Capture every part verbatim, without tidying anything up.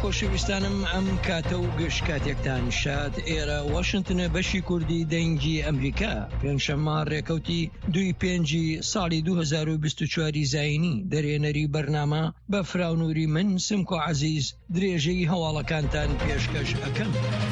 خۆشەویستانم ئەم کاتە و گەشت کاتێکتان شاد ئێرە واشنتنە بەشی کوردی دەنگی ئەمریکا پێنجشەممە ڕێکەوتی دوی پێنجی ساڵی دوو هەزار و بیست و چوار زاینی دەرێنەری بەرنامە بە فراونوری من سمکۆ عەزیز درێژەی هەواڵەکانتان پێشکەش ئەکەم.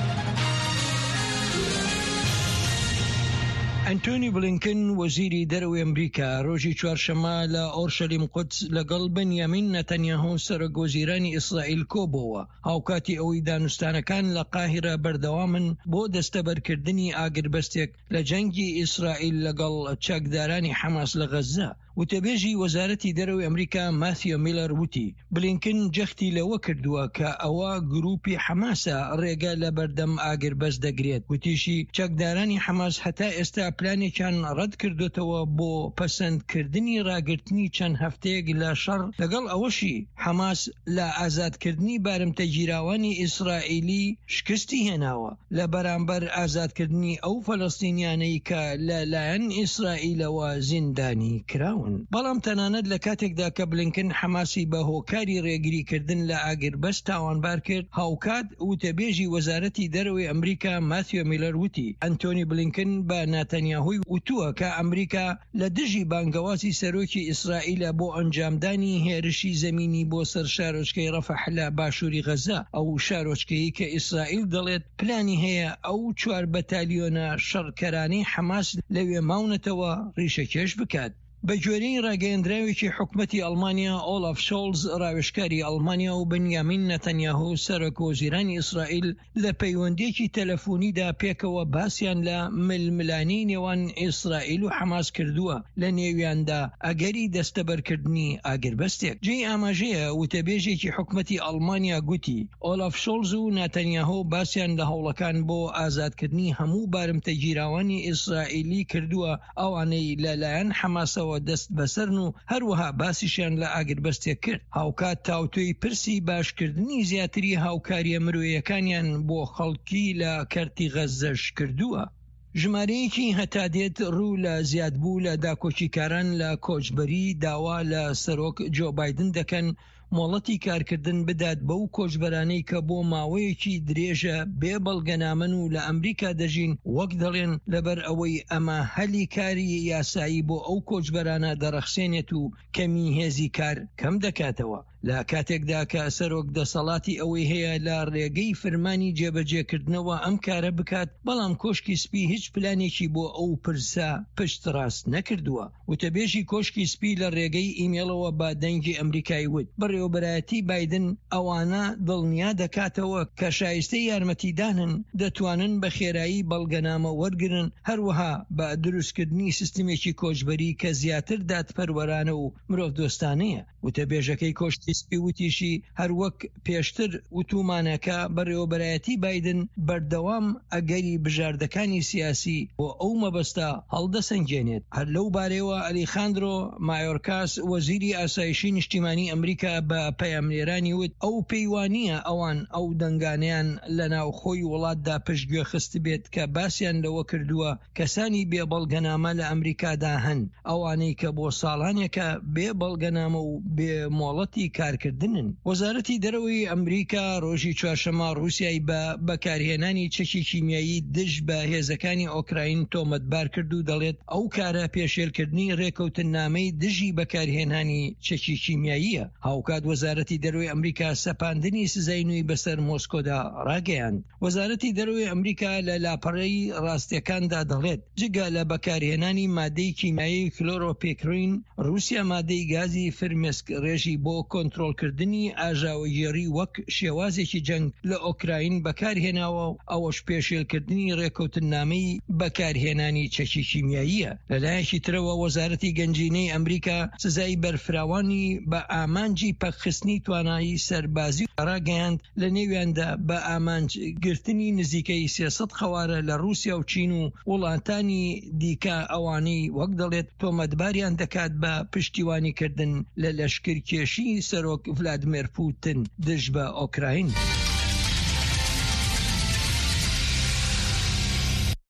ئەنتۆنی بلینکن وەزیری دەرەوەی ئەمریکا ڕۆژی چوارشەممە لە ئۆرشەلیم قودس لەگەڵ بەنیامین نەتەنیاهو سەرۆکوەزیرانی ئیسرائیل کۆبووە هاوکاتی ئەوەی دانوستانەکان لە قاهیرە بەردەوامن بۆ دەستەبەرکردنی ئاگربەستێک لە جەنگی ئیسرائیل لەگەڵ چەکدارانی حەماس لە غەزە. وتەبێژی وەزارەتی دەرەوەی ئەمریکا ماثیو میلەر وتی بلینکن جەختی لەوە کردووە کە ئەوە گروپی حەماسە ڕێگە لە بەردەم ئاگربەست دەگرێت. وتیشی چەکدارانی حەماس هەتا ئێستا پلانێکیان ڕەت کردوتەوە بۆ پەسەندکردنی ڕاگررتنی چەند هەفتەیەک لە شەڕ لەگەڵ ئەوەشی حەماس لە ئازادکردنی بارمتە گیراوانی ئیسرائیلی شکستی هێناوە لە بەرامبەر ئازادکردنی ئەو فەلەستینیانەی کە لەلایەن ئیسرائیلەوە زیندانی کراون. بەڵام تەنانەت لە کاتێکدا کە بلینکن حەماسی بە هۆکاری ڕێگریکردن لە ئاگربەست تاوانبار کرد هاوکات وتەبێژی وەزارەتی دەرەوەی ئەمریکا ماثیو میلەر وتی ئەنتۆنی بلینکن بە ناتەنیاهوی وتووە کە ئەمریکا لە دژی بانگەوازی سەرۆکی ئیسرائیلە بۆ ئەنجامدانی هێرشی زەمینی بۆ سەر شارۆچکەی ڕەفەح لە باشووری غەزە ئەو شارۆچکەی کە ئیسرائیل دەڵێت پلانی هەیە ئەو چوار بەتالیۆنە شەڕکەرانەی حەماس لەوێ ماونەتەوە ڕیشەکێش بکات. بە جۆرەی ڕاگەیەندراوێکی حکومەتی ئەڵمانیا ئۆلاف شۆڵز ڕاوێژکاری ئەڵمانیا و بەنیامین نەتەنیاهو سەرۆکوەزیرانی ئیسرائیل لە پەیوەندێکی تەلەفۆنیدا پێکەوە باسییان لە ململانی نێوان ئیسرائیل و حەماس کردووە لە نێویاندا ئەگەری دەستەبەرکردنی ئاگربەستێک. جێی ئاماژەیە وتەبێژێکی حکومەتی ئەڵمانیا گوتی ئۆلاف شۆڵز و نەتەنیاهو باسییان لە هەوڵەکان بۆ ئازادکردنی هەموو بارمتە گیراوانی ئیسرائیلی کردووە ئەوانەی لەلایەن حەماسەوە دەست بەسەرن و هەروەها باسیشیان لە ئاگربەستێک کرد. هاوکات تاوتوی پرسی باشکردنی زیاتری هاوکاریە مرۆیەکانیان بۆ خەڵکی لە کەرتی غەزەش کردووە. ژمارەیەکی هەتا دێت ڕوو لە زیادبوو لە داکۆچیکاران لە کۆچبەری داوا لە سەرۆک جۆ بایدن دەکەن مۆڵەتی کارکردن بدات بەو کۆچبەرانەی کە بۆ ماوەیەکی درێژە بێ بەڵگەنامن و لە ئەمریکا دەژین وەک دەڵێن لەبەر ئەوەی ئەمە هەلی کاری یاسایی بۆ ئەو کۆچبەرانە دەرەخسێنێت و کەمی هێزی کار کەم دەکاتەوە. لە کاتێکدا کە سەرۆک دەسەڵاتی ئەوەی هەیە لە ڕێگەی فرمانی جێبەجێکردنەوە ئەم کارە بکات بەڵام کۆشکی سپی هیچ پلانێکی بۆ ئەو پرسە پشت ڕاست نەکردووە. وتەبێژی کۆشکی سپی لە ڕێگەی ئیمێڵەوە بە دەنگی ئەمریکای وت بەڕێوەبەرایەتی بایدن ئەوانە دڵنیا دەکاتەوە کە شایستەی یارمەتیدانن دەتوانن بە خێرایی بەڵگەنامە وەرگرن هەروەها بە دروستکردنی سیستمێکی کۆچبەری کە زیاتر دادپەروەرانە و مرۆڤ دۆستانەیە. وتەبێژەکەی کۆشتی سپی وتیشی هەروەک پێشتر وتومانەکە بەڕێوەبەرایەتی بایدن بەردەوام ئەگەری بژاردەکانی سیاسی بۆ ئەو مەبەستە هەڵدەسەنگێنێت. هەر لەو بارەوە ئەلیخاندرۆ مایۆرکاس وەزیری ئاسایشی نیشتیمانی ئەمریکا بە پەیامنێرانی وت ئەو پەیوانیە ئەوان ئەو دەنگانیان لە ناوخۆی وڵاتدا پشتگوێ خست بێت کە باسییان لەوە کردووە کەسانی بێ بەڵگەنامە لە ئەمریکادا هەن ئەوانەی کە بۆ ساڵانێکە بێ بەڵگەنامە و بێ مۆڵەتی کارکردنن. وەزارەتی دەرەوەی ئەمریکا ڕۆژی چوارشەممە ڕووسیای بە بەکارهێنانی چەکی کیمیایی دژ بە هێزەکانی ئۆکراین تۆمەتبار کرد و دەڵێت ئەو کارە پێشێلکردنی ڕێکەوتنامەی دژی بەکارهێنانی چەکی کیمیاییە. هاوکات وەزارەتی دەرەوەی ئەمریکا سەپاندنی سزای نوێی بەسەر مۆسکۆدا ڕاگەیاند. وەزارەتی دەرەوەی ئەمریکا لە لاپەڕەی ڕاستیەکاندا دەڵێت جگە لە بەکارهێنانی مادەی کیمیایی کلۆرۆپێکرین رووسیا مادەی گازی فرمێسک ڕێژی بۆ کۆنتڕۆڵکردنی ئاژاوەگێڕی وەک شێوازێکی جەنگ لە ئۆکراین بەکارهێناوە و ئەوەش پێشێلکردنی ڕێکەوتنامەی بەکارهێنانی چەکی کیمیاییە. لەلایەکی ترەوە وەزارەتی گەنجینەی ئەمریکا سزای بەرفراوانی بە ئامانجی پەکخستنی توانایی سەربازی ڕاگەیاند لە نێویاندا بە ئامانجگرتنی نزیکەی سێسەد خەوارە لە رووسیا و چین و وڵاتانی دیکە ئەوانەی وەک دەڵێت تۆمەتباریان دەکات بە پشتیوانیکردن لە لەشکرکێشی سەرۆک ڤلادیمیر پوتین دژ بە ئۆکراین.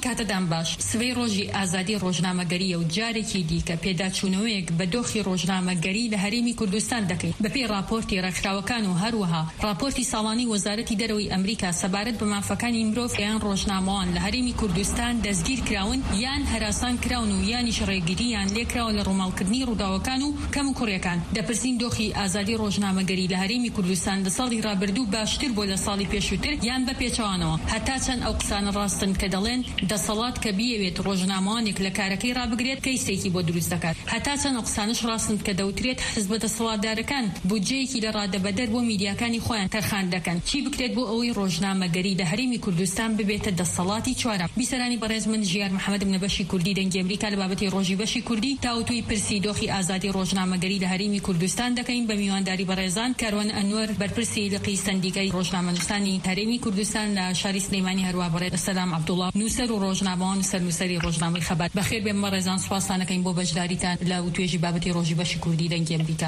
کاتەدان باش سبەی ڕۆژی ئازادی ڕۆژنامەگەریە و جارێکی دیکە پێداچوونەوەیەک بە دۆخی ڕۆژنامەگەری لە هەرێمی کوردستان دەکەین بەپێی راپۆرتی ڕێکخراوەکان و هەروەها راپۆرتی ساڵانی وەزارەتی دەرەوەی ئەمریکا سەبارەت بە مافەکانی مرۆڤ یان ڕۆژنامەوان لە هەرێمی کوردستان دەستگیر کراون یان هەراسان کراون و یانیش ڕێگرییان لێکراوە لە ڕووماڵکردنی ڕووداوەکان و کەم و کوڕیەکان. دەپرسین دۆخی ئازادی ڕۆژنامەگەری لە هەرێمی کوردستان لە ساڵی ڕابردوو باشتر بۆ لە ساڵی پێشووتر یان بە پێچەوانەوە هەتا چەند ئەو قسانە ڕاستن کە دەڵێن دەسەڵات کە بیەوێت ڕۆژنامەوانێک لە کارەکەی ڕابگرێت کەیسێکی بۆ دروست دەکات. هەتا چەند ئەو قسانش ڕاستن کە دەوترێت حزب دەسەڵاتدارەکان بودجەیەکی لە ڕادەبەدەر بۆ میدیاکانی خۆیان تەرخان دەکەن. چی بکرێت بۆ ئەوەی ڕۆژنامەگەری لە هەرێمی کوردستان ببێتە دەسەڵاتی چوارەم؟ بیسەرانی بەڕێز من ژیار محەممەدم لە بەشی کوردی دەنگی ئەمریکا لە بابەتی ڕۆژی بەشی کوردی تاوتوی پرسی دۆخی ئازادی ڕۆژنامەگەری لە هەرێمی کوردستان دەکەین بە میوانداری بەڕێزان کاروان ئەنوەر بەرپرسی لقی سندیکای ڕۆژنامەنووسانی هەرێمی کوردستان لە شاری سلەیمانی هەروە بەڕێز سەلام عەبدوڵڵا نووسەر و ڕۆژنامەوان و سەرنووسەری ڕۆژنامەی خەبات. بەخێر بێم بەڕێزان سوپاسانەکەین بۆ بەشداریتان لە توێژی بابەتی ڕۆژی بەشی کوردی دەنگی ئەمریکا.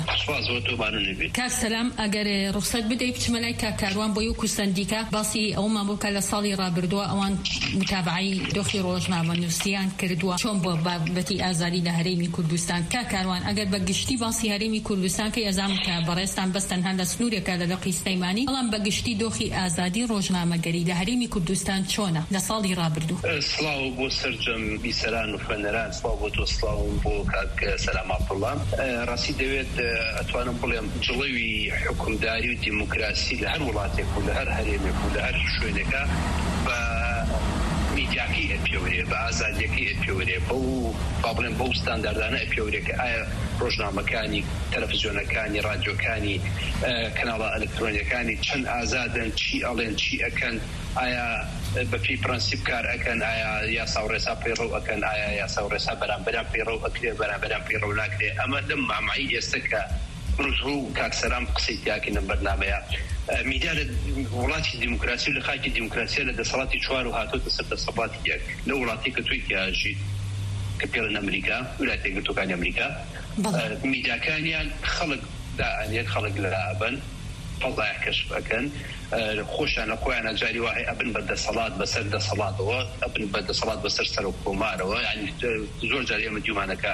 کاک سەلام ئەگەر ڕوخسەت بدەیت بچمە لای کاک کاروان بۆ یەک و سندیکا باسی ئەومان بۆ کە لە ساڵی ڕابردووە ئەوان متابعەی دۆخی ڕۆژنامەنووسیان کردووە چۆن بۆ بابەتی ئازادی لە هەرێمی کوردستان. کاک کاروان ئەگەر بە گشتی باسی هەرێمی کوردستان کە ئەزام کە بەڕێستان بەستەن هەندە سنوورێکە لە لقی سلەیمانی بەڵام بە گشتی دۆخی ئازادی ڕۆژنامەگەری لە هەرێمی کوردستان چۆنە لە ساڵی ڕابردوو؟ سڵاو بۆ سەرجەم بیسەران و خوێنەران، سڵاو بۆ تۆ، سڵاو بۆ کاک سەلام عەبدوڵڵا. ڕاستی دەوێت ئەتوانم بڵێم جڵەوی حکومداری و دیموکراسی لە هەر وڵاتێک و لە هەر هەرێمێک و لە هەر شوێنێکە بە میدیاکەی ئەپێورێ بە ئازادیەکەی ئەپێورێ بە و با بڵێن بەو ستانداردانە ئەپێورێ کە ئایا ڕۆژنامەکانی تەلەڤیزیۆنەکانی ڕادیۆکانی کەناڵە ئەلکترۆنیەکانی چەند ئازادن، چی ئەڵێن، چی ئەکەن، ئایا بەپی پرەنسیپ کار ئەکەن، ئایا یاسا و ڕێسا پەیڕەو ئەکەن، ئایا یاسا و ڕێسا بەرامبەران پەیڕەو ئەکرێ بەرامبەران پەیڕەو ناکرێ. ئەمە لەم مامەعی ئێستا کە ڕوو و کاکسەرام قسەی تیاکەی لەم بەرنامەیە. میدیا لە وڵاتی دیموکراسی و لە خاکی دیموکراسیە لە دەسەڵاتی چوار و هاتۆتە سەر دەسەڵاتی یەک لە وڵاتی کە توی تیاژیت کە پێڵەن ئەمریکا ویلایەتە یەکگرتووەکانی ئەمریکا. میدیاکانیان خەڵک دائەنێت، خەڵک لەرابن، فەزای کەشف ئەکەن، خۆشیان لە خۆیانە جاری وایە ئەبن بە دەسەڵات بەسەر دەسەڵاتەوە، ئەبن بە دەسەڵات بەسەر سەر و کۆمارەوە. یعنی زۆر جاری ئەمە دیومانەکە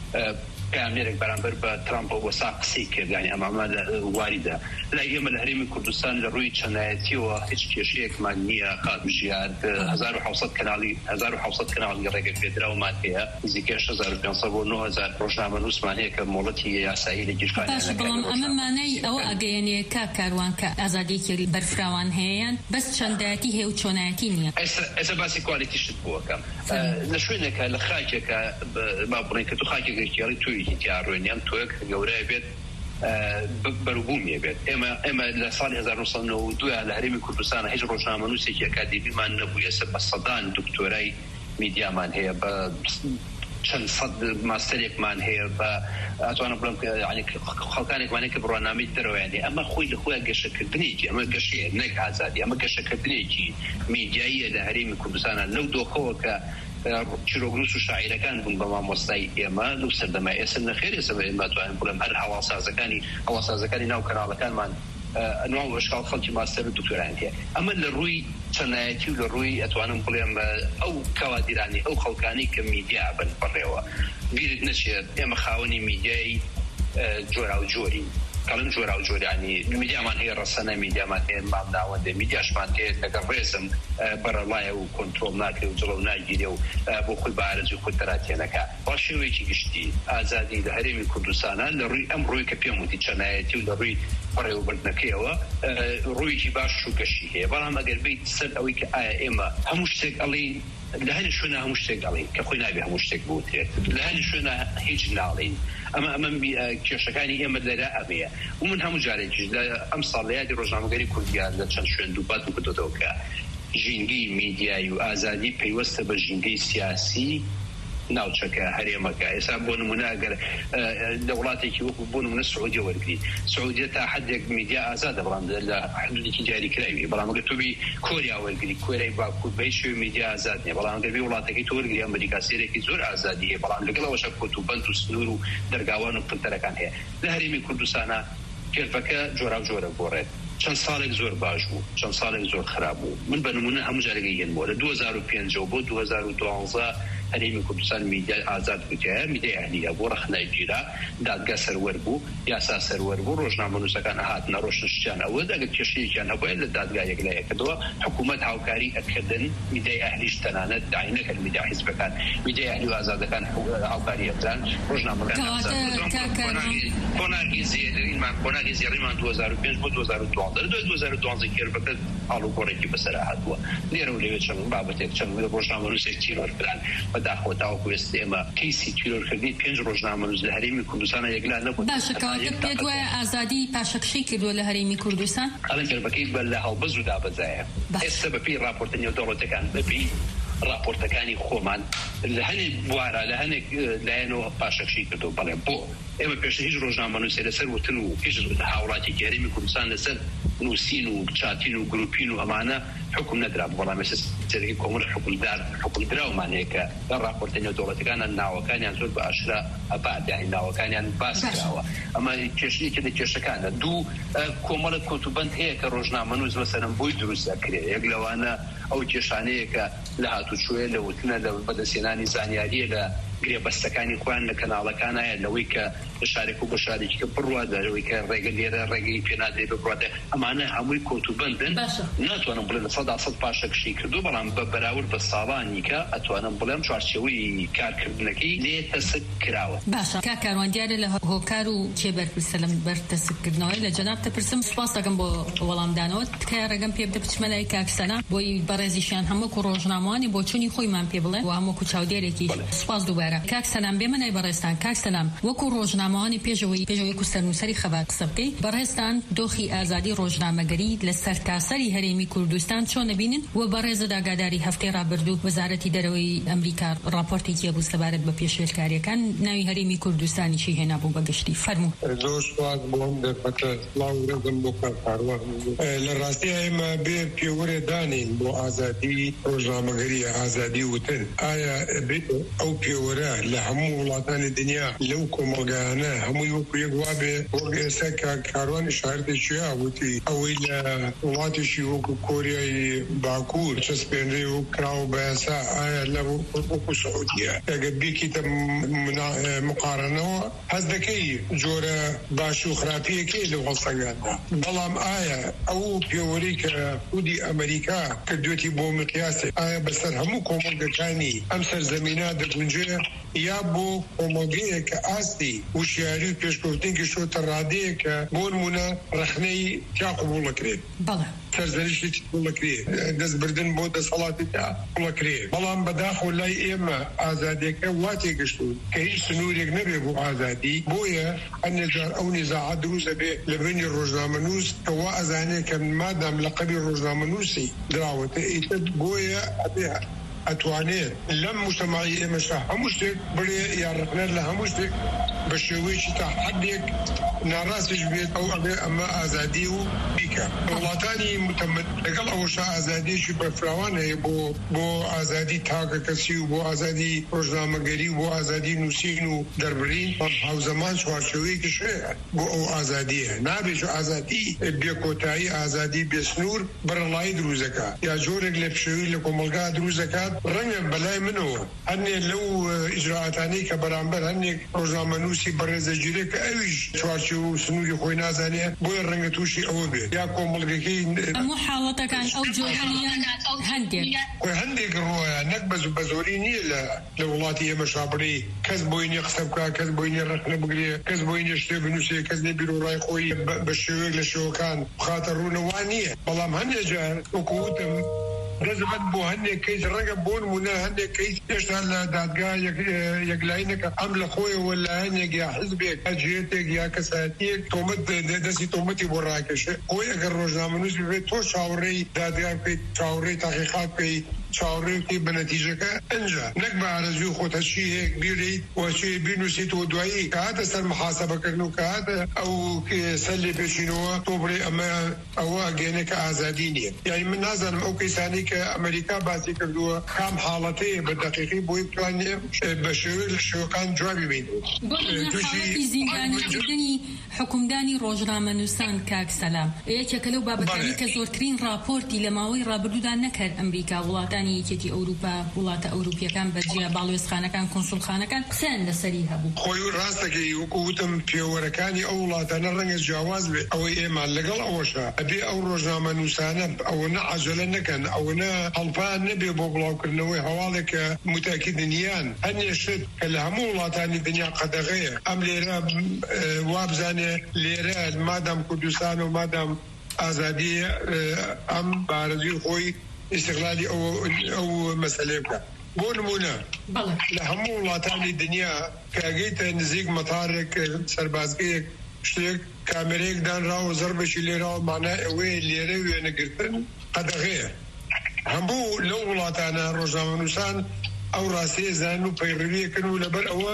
کامێرێک بەرامبەر بە ترامپ و وەسا قسەی کردانی ئەمامە واریدە. لای ئێمە لە هەرێمی کوردستان لە ڕووی چەنایەتیەوە هیچ کێشەیەکمان نییە. خاتمژیار هەزار و حەوسەد کەناڵی هەزار و حەوسەد کەناڵی ڕێگە پێدراومان هەیە، نزیکەی شەش هەزار و پێنج سەد بۆ نۆ هەزار ڕۆژنامەنووسمان هەیە کە مۆڵەتی یاسایی لە گیرفانیان. بەڵام ئەمە مانای ئەوە ئەگەیەنێ کاک کاروان کە ئازادیەکی بەرفراوان هەیەیان بەس چەندایەتی هەیە و چۆنایەتی نییە. ئێستا باسی کوالیتیشت بۆکەم لە شوێنێکە لە خاکێکە با بڵێن کە تو خاکێکێکی توی تیاڕوێنیان تۆیەک گەورەیە بێت بەروبوومیە بێت. ئێمە ئێمە لە ساڵی هەزار و نۆ سەد و نۆ و دوو لە هەرێمی کوردستان هیچ ڕۆژنامەنووسێکی ئەکادیمیمان نەبووە. بە سەدان دکتۆرای میدیامان هەیە، بە چەند سەد ماستەرێکمان هەیە، بە ئەتوانە بڵم خەڵکانێکمانەیە کە بڕوانامەی دەرەوەیان هەیە. ئەمە خۆی لە خۆیان گەشەکردنێکی، ئەمە گەشەیە نەک ئازادی، ئەمە گەشەکردنێکی میدیاییە لە هەرێمی کوردستانە لەو دۆخەوە کە چیرۆگروس و شاعیرەکان بوون بە مامۆستای ئێمە لەو سەردەمای ئێستا نەخێر ئێستا ئێمە توانین بڵێم هەر هەواڵسازەکانی هەواڵسازەکانی ناو کەناڵەکانمان ئەنواع و ئەشکال خەڵکی ماستەر و دکتۆران هەیە. ئەمە لە ڕووی چەنایەتی و لە ڕووی ئەتوانم بڵێم ئەو کەوادیرانی ئەو خەڵکانی کە میدیا بن بەڕێوە. بیرت نەچێت ئێمە خاوەنی میدیای جۆرا و جۆری کەڵم جۆرا و جۆرانی میدیامان هەیە، ڕەسەنە میدیامان هەیە، مام ناوەندە میدیاشمان هەیە لەگەڵ ڕێزم بەرەڵایە و کۆنترۆڵ ناکرێ و جڵە و ناگیرێ و بۆ خۆی بەئارەزی خۆی تەراتێنەکە. با شێوەیەکی گشتی ئازادی لە هەرێمی کوردستانە لە ڕووی ئەم ڕووی کە پێم وتی چەنایەتی و لە ڕووی بەڕێوەبردنەکەیەوە ڕوویکی باش و گەشتی هەیە. بەڵام ئەگەر بیت سەر ئەوەی کە ئایا ئێمە هەموو شتێک ئەڵێین لە هەر شوێنە هەموو شتێک ئەڵێین کە خۆی نابێ هەموو شتێک بوترێت، لە هەر شوێنە هیچ ناڵێین. ئەمە ئەمە کێشەکانی ئێمە لەرە ئەمەیە. و من هەموو جارێکیش لە ئەم ساڵ لە یادی ڕۆژنامەگەری کوردیان لە چەند شوێن دووبات و کردوتەوە کە ژینگەی میدیایی و ئازادی پەیوەستە بە ژینگەی سیاسی ناوچەکە هەرێمەکە. ئێستا بۆ نمونە ئەگەر لە وڵاتێکی وەکو بۆ نمونە سعودیە وەرگری، سعودیە تا حدێک میدیا ئازادە بەڵام لە حدودێکی دیاریکراوی. بەڵام ئەگەر تۆ بی کۆریا وەرگری، کۆریای باکوور بە هیچ شێوەیەک میدیا ئازاد نییە. بەڵام ئەگەر بێ وڵاتەکەی تۆ وەرگری ئەمریکا سێرێکی زۆر ئازادی هەیە، بەڵام لەگەڵەوەشە کۆتوبەند و سنوور و دەرگاوان و قنتەرەکان هەیە. لە هەرێمی کوردستانە کێرفەکە جۆرا و جۆرە گۆڕێت. چەند ساڵێک زۆر باش بوو چەند ساڵێک زۆر خراپ بوو من بە نمونە هەموو جارێکی هێنبووە لە دوو هەزار و پێنج بۆ دوو هەزار و دوازدە هەرێمی کوردستان میدیای ئازاد بووتیایە میدیای ئەهلیە بۆ ڕەخنای گیرا دادگا سەروەر بوو یاسا سەروەر بوو ڕۆژنامەنووسەکان هاتنە ڕۆشنشتیان ئەوە ئەگەر کێشەیەکیان هەبووە لە دادگا یەکلایەکردەوە حکوومەت هاوکاری ئەکردن میدیای ئەهلیش تەنانەت داعی نەکرد میدیای حیزبەکان میدیای ئەهلی و ئازادەکان هاوکاری ئەکردن ڕۆژنامەکان کۆناگی زێریمان کۆناگی زێریمان دوو هەزار و پێنج بۆ دوو هەزار و دوازدە لە دوو هەزار و دوازدە کێربەکە هەڵوگۆڕێکی بەسەرا هاتووە لێرە و لەوێ چەند بابەتێک چەند ڕۆژنامەنووسێک تیرۆرکران بەداخەوە تاوەکو ئێستا ئێمە کەیسی تیرۆرکردنی پێنج ڕۆژنامەنووس لە هەرێمی کوردستانە یەکلا نەبوون. باشە کەواتە پێت وایە ئازادی پاشەکشەی کردووە لە هەرێمی کوردستان؟ ئەڵێن کێربەکەی بە لە هەڵبەز و دابەزایە ئێستا بەپێی راپۆرتە نێودەوڵەتەکان بەپێی راپۆرتەکانی خۆمان لە هەنێک بوارە لە هەنێک لایەنەوە پاشەکشەی کردو بەڵێ بۆ ئێمە پێشتر هیچ ڕۆژنامەنووسێ لەسەر وتن و هیچ هاوڵاتێکی هەرێمی کوردستان لەسەر نووسین و چاتین و گروپین و ئەمانە حکم نەدرا بەڵام ئێستا سەرەکی کۆمەڵ حکومدار حکومدراومان هەیە کە لە راپۆرتە نێودەوڵەتەکانە ناوەکانیان زۆر بە ئاشکرا ئەبادیان ناوەکانیان باس کراوە ئەمە کێشەیەکە لە کێشەکانە دوو کۆمەڵە کۆتوبەند هەیە کە ڕۆژنامەنووس مەسەلەن بۆی دروست دەکرێت یەک لەوانە ئەو کێشانەیە کە لە هاتوچوێ لە وتنە لە بەدەستێنانی زانیاریە لە گرێبەستەکانی خۆیان لە کەناڵەکانایە لەوەی کە لە شارێک و بە شارێکی کە بڕوادە لەوەی کە ڕێگە لێرە ڕێگەی پێنادرێ ببڕاتێ ئەمانە هەمووی کۆتوبەندن ناتوانم بڵێن لە سەدا سەد پاشەکشی کردو بەڵام بە بەراورد بە ساڵانی کە ئەتوانم بڵێم چوارچێوەی کارکردنەکەی لێ تەسک کراوە. باشە کا کاروان دیارە لە هۆکار و کێبەرپرسە لەم بەرتەسکردنەوەی لە جەناب تەپرسم سوپاس دەکەم بۆ وەڵامدانەوە تکایە ڕێگەم پێ بدە بچمە لای کاکسەنا بۆی بەڕێزیشیان هەموو ڕۆژنامەوانی بۆ چوونی خۆیمان پێ بڵێ و هەموو چاودێرێکی سوپاس دووبارە کاکسەنام بێمە نای بەڕێستان کاکسەنام وەکو ڕۆژنامەوانی پێشەوەی پێشەوەی کوسەرنووسەری خەبات قسە بکەی بەڕێستان دۆخی ئازادی ڕۆژنامەگەری لە سەرتاسەری هەرێمی کوردستان چۆن نەبینن و بەڕێزە داگاداری هەفتەی ڕابردوو وەزارەتی دەرەوەی ئەمریکا ڕاپۆرتێکی هەبوو سەبارەت بە پێشێلکاریەکان ناوی هەرێمی کوردستانیشی هێنابوو بە گشتی فەرموو. زۆر سوپاس بۆم دەرفەتە سڵاو و ڕێزم بۆ کارکاروان لە ڕاستی ئێمە بێ پێوەرێ دانین بۆ ئازادی ڕۆژنامەگەری ئازادی وتن ئایا بێت ئەو پێوەرە لە هەموو وڵاتانی دنیا لەو کۆمەلگایانە هەمووی وەکو یەک وابێ وەک ئێستا کاروانی شاردێکیە وتی ئەوەی لە وڵاتێکی وەکو کۆریای باکوور چەسپێنرێ و کراوە بە یاسا ئایا لە وەکو سعودیە ئەگەر بیکیتە مقارنەوە هەز دەکەی جۆرە باش و خراپیەکەی لە وڵسەگاندا بەڵام ئایا ئەو پێوەری کە خودی ئەمریکا کردوێتی بۆ مقیاسێ ئایا بەسەر هەموو کۆمەلگەکانی ئەم سەرزەمینە دەگونجێ یا بۆ کۆمەلگەیە کە ئاستی وشیاری و پێشکەوتنێکی شۆتە ڕادەیە کە بۆ نمونە ڕەخنەی تیا قبوڵەکرێت سەرزەریشتی قبوڵەکرێت دەستبردن بۆ دەسەڵاتی تا قبوڵەکرێت بەڵام بەداخەوە لای ئێمە ئازادیەکە وا تێگەشتوون کە هیچ سنوورێک نەبێ بۆ ئازادی بۆیە ئەنێجار ئەو نیزاعە دروستە بێ لە بینی ڕۆژنامەنووس کە وا ئەزانێت کە مادام لە قەبی ڕۆژنامەنووسی دراوەتە ئیتر بۆیە ئەبێ ئەتوانێت لەم مجتەماعی ئێمەشە هەموو شتێک بڵێ یا ڕەخنەر لە هەموو شتێک بە شێوەیەکی تا حەدێک ناڕاستیش بێت ئەو ئەبێ ئەمە ئازادی و بیکە وڵاتانی متەمەد لەگەڵ ئەوەشە ئازادیەکی بەفراوان هەیە بۆ بۆ ئازادی تاکە کەسی و بۆ ئازادی ڕۆژنامەگەری و بۆ ئازادی نووسین و دەربڕین هاوزەمان چوارچێوەیەکیش هەیە بۆ ئەو ئازادیە نابێت ئازادی بێکۆتایی ئازادی بێسنوور بەرەڵایی دروستەکە یا جۆرێک لە پشێوی لە کۆمەلگا دروستەکات ڕەنگە بەلای منەوە هەنێ لەو ئیجراعاتانەی کە بەرامبەر هەنێک ڕۆژنامەنووسی بەڕێزەگیرێ کە ئەویش چوارچێوە و سنووری خۆی نازانێ بۆیە ڕەنگە تووشی ئەوە بێت یا کۆمەڵگەکەی هەموو حاڵەتەکان ئەو جۆرانیان هەندێک هەندێک ڕۆیە نەک بە زۆری نییە لە لە وڵاتی ئێمە شابڕی کەس بۆی نیە قسە بکە کەس بۆی نیە ڕەخنە بگرێ کەس بۆی نیە شتێ بنووسێ کەس نێ بیرۆڕای خۆی بە شێوەیەک لە شێوەکان بخاتە ڕوونەوە نییە بەڵام هەندێک جار وەکو وتم دەزبەت بۆ هەندێک کەیس ڕەنگە بۆ نمونە هەندێک کەیس هێشتا لە دادگا یەکلاینەکە ئەم لە خۆیەوە لە هەندێک یا حزبێک ئەجێتێک یا کەساتیەک تۆمەت دەستی تۆمەتی بۆ ڕاکێشێ خۆی ئەگەر ڕۆژنامەنووس بێت تۆ چاوەڕێی دادگا بکەیت چاوەڕێی تاقیقات بکەیت چاوەڕێی بە نەتیجەکە ئەنجا نەک بە ئارەزوی خۆتەچی هەیەک بیرەیت وەچێ بینووسیت و دوایی کە هاتە سەر محاسەبەکردن و کە هاتە ئەو سەر لێ پێچینەوە تۆ بڵێ ئەمە ئەوە گەێنە کە ئازادی نییە یعنی من نازانم ئەو کەیسانی کە ئەمریکا باسی کردووە کام حاڵەتەیە بە دەقیقی بۆی بتوانێ بە شێوەیە لە شێوەکان جوابی بین زیندانیکردنی حکومدانی ڕۆژنامە نووسان کاک سەلام یەکێکە لەو بابەتانی کە زۆرترین راپۆرتی لە ماوەی ڕابردوودا نەکرد ئەمریکا وڵاتانی یەکێتی ئەوروپا وڵاتە ئەوروپیەکان بەجیا باڵوێزخانەکان کۆنسڵخانەکان قسەیان لەسەری هەبوو خۆی ڕاستەکەی وەکوتم پێوەرەکانی ئەو وڵاتانە ڕەنگە جیاواز بێ ئەوەی ئێمە لەگەڵ ئەوەشە ئەبێ ئەو ڕۆژنامە نووسانە ئەوەنە عەجەلە نەکەن ئەوەنە هەڵپان نەبێ بۆ بڵاوکردنەوەی هەواڵێکە متاکیدنیان هەنێشت کە لە هەموو وڵاتانی دنیا قەدەغەیە ئەم لێرە وابزانێ لێرە مادام کوردستان و مادام ئازادیە ئەم بارەزی خۆی استقلالی ئەو مەسەلەی بکە بۆ نمونە لە هەموو وڵاتانی دنیا کاگەیتە نزیک مەتارێک سەربازگەیەک شتێک کامێرەیەک دانراوە زەربەشی لێراوە مانای ئەوەیە لێرە وێنەگرتن قەدەغەیە هەموو لەو وڵاتانە ڕۆژنامە نووسان ئەو ڕاستەیە زان و پەیڕەویەکەن و لەبەر ئەوە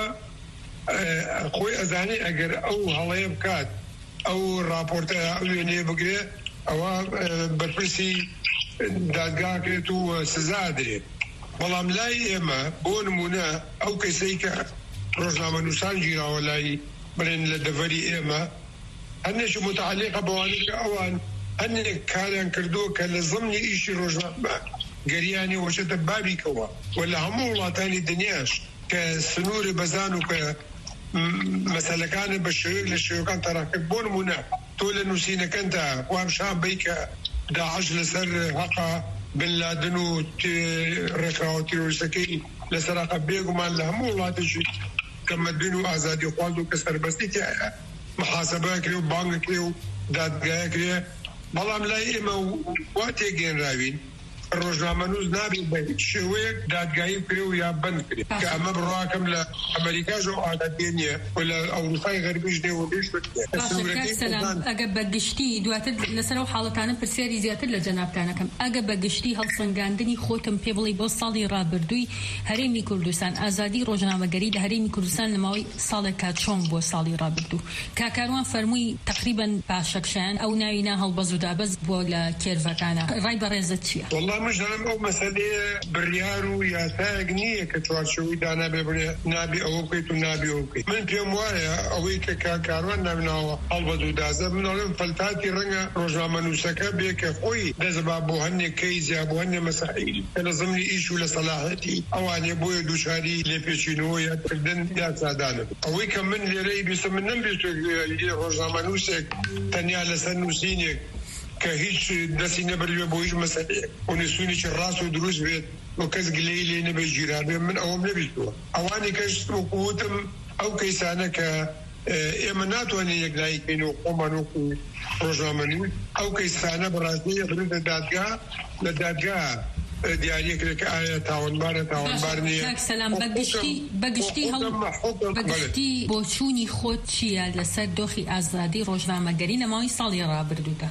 خۆی ئەزانێ ئەگەر ئەو هەڵەیە بکات ئەو راپۆرتە ئەو وێنەیە بگرێ ئەوە بەرپرسی دادگاکرێت و سزا درێت بەڵام لای ئێمە بۆ نمونە ئەو کەسەی کە ڕۆژنامە نووسان گیراوە لای بڵێن لە دەڤەری ئێمە هەندێکی متعلقە بەوانەی کە ئەوان هەندێک کاریان کردووە کە لە زمنی ئیشی ڕۆژنامە گەریانی وەشەتە بابیکەوە و لە هەموو وڵاتانی دنیاش کە سنووری بەزان و کە مەسەلەکانە بە شێوەیەک لە شێوەکان تەڕاکرد بۆ نمونە تۆ لە نووسینەکەندا وام شان بەی کە داعش لەسەر حەقا بن لادن و ڕێکخراوە تیرۆریستەکەی لەسەر حەقا بێگومان لە هەموو وڵاتێکی تەمەدن و ئازادی خواڵ و کە سەربەستی تایە محاسەبە کرێ و بانگ کرێ و دادگایە کرێ بەڵام لای ئێمە وا تێگەێنراوین ڕۆژنامە نووس نابێت بە هیچ شێوەیەک دادگایی کرێ و یا بند کرێ کە ئەمە بڕواکەم لە ئەمریکاش و ئازادیە نییە و لە ئەوروپای غەربیش نێ و بێش ئەگە بەگشتی دواتر لەسەر ئەو حاڵەتانە پرسیاری زیاتر لە جەنابتانەکەم ئەگە بەگشتی هەڵسەنگاندنی خۆتم پێ بڵی بۆ ساڵی ڕابردووی هەرێمی کوردستان ئازادی ڕۆژنامەگەری لە هەرێمی کوردستان لە ماوەی ساڵێکا چۆن بۆ ساڵی ڕابردوو کاکاروان فەرمووی تقریبا پاشەکشیان ئەو ناوینا هەڵبەز و دابەز بۆ لە کێرڤەکانە ڕای بەڕێزت چییە؟ مژدەم ئەو مەسەلەیە بڕیار و یاسایەک نییە کە چوارچێوەی دانابێ بڵێ نابێ ئەوە بکەیت و نابێ ئەوە بکەیت من پێم وایە ئەوەی کە کاکاروان ناوناوە هەڵبەز و دازە مناڵێم فەلتاتی ڕەنگە ڕۆژنامە نووسەکە بێ کە خۆی دەزبا بۆ هەندێک کەیزیا بۆ هەندێک مەسائیل کە لە زمنی ئیش و لە سەلاحەتی ئەوانێ بۆیە دووشاری لێپێچینەوە یاکردن یا سادانە ئەوەی کە من لێرەی بیستم من نەمبێت ڕۆژنامە نووسێک تەنیا لەسەر نووسینێک کە هیچ دەستی نەبەروێ بۆ هیچ مەسەلەیەک و نووسینێکی ڕاست و دروست بێت و کەس گلەی لێ نەبێت ژیران بێت من ئەوەم نەبیستووە ئەوانی کەش وەکوتم ئەو کەیسانە کە ئێمە ناتوانین یەکلایکەین و خۆمان وەکو ڕۆژنامە نووس ئەو کەیسانە بەڕاستی بڕێتە دادگا لە دادگا دیاریەکرێت کە ئایا تاوانبارە تاوانبار نییە سەلام بەگشتی بەگشتی بۆ چوونی خۆت چییە لەسەر دۆخی ئازادی ڕۆژنامەگەری لە ماوەی ساڵی ڕابردوودا؟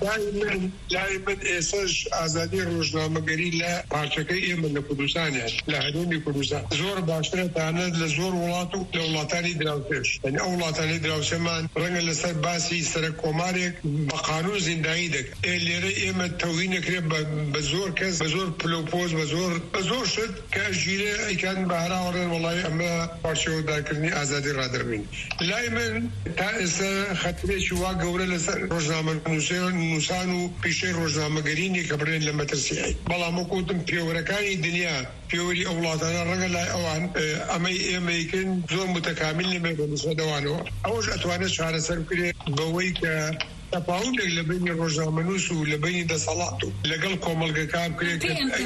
لای من ئێساش ئازادی ڕۆژنامەگەری لە پارچەکەی ئێمە لە کوردستانیان لە هەرێمی کوردستان زۆر باشترە تانە لە زۆر وڵات و لە وڵاتانی دراوسێش یعنی ئەو وڵاتانی دراوسێمان ڕەنگە لەسەر باسی سەرک کۆمارێک بە قانون زیندایی دەکەن لێرە ئێمە تەوهین نەکرێت بە زۆر کەس بە زۆر پلۆپۆز بە زۆر بە زۆر شت کە ژیرێ ئەیکان بە هەراوەڕێن وەڵای ئەمە پارچەوەدارکردنی ئازادی ڕادەربین لای من تا ئێستا خەترێکی وا گەورە لەسەر ڕۆژنامە نووسان و پیشەی ڕۆژنامەگەرینی کە بڕێن لە مەترسیایی بەڵام وەکوتم پێوەرەکانی دنیا پێوەری ئەو وڵاتانە ڕەنگە لای ئەوان ئەمەی ئێمەیکن زۆر متەکامیل نەبێ بە نسبەتەوانەوە ئەوەش ئەتوانێت چارەسەر بکرێت بەوەی کە تەفاوتێک لە بینی ڕۆژنامە نووس و لە بینی دەسەڵات و لەگەڵ کۆمەڵگەکان بکرێت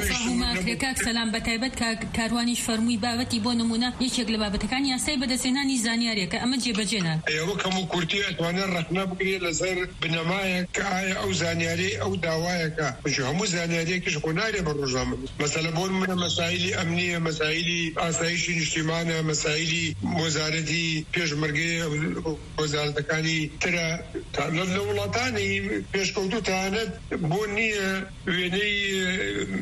کاک سەلام بەتایبەت کاروانیش فەرمووی بابەتی بۆ نمونە یەکێک لە بابەتەکانی یاسای بەدەستهێنانی زانیاریەکە ئەمە جێبەجێ نات ئێوە کەم و کورتی ئەتوانێت ڕەخنە بکرێت لەسەر بنەمایەک کە ئایا ئەو زانیاری ئەو داوایەکە هەموو زانیاریەکیش خۆ نارێ بە ڕۆژنامە مەسەلە بۆ نمونە مەسایلی ئەمنیە مەسایلی ئاسایشی نیشتیمانە مەسایلی وەزارەتی پێشمەرگەی وەزارەتەکانی ترە لە وڵاتانی پێشکەوتوتانە بۆ نییە وێنەی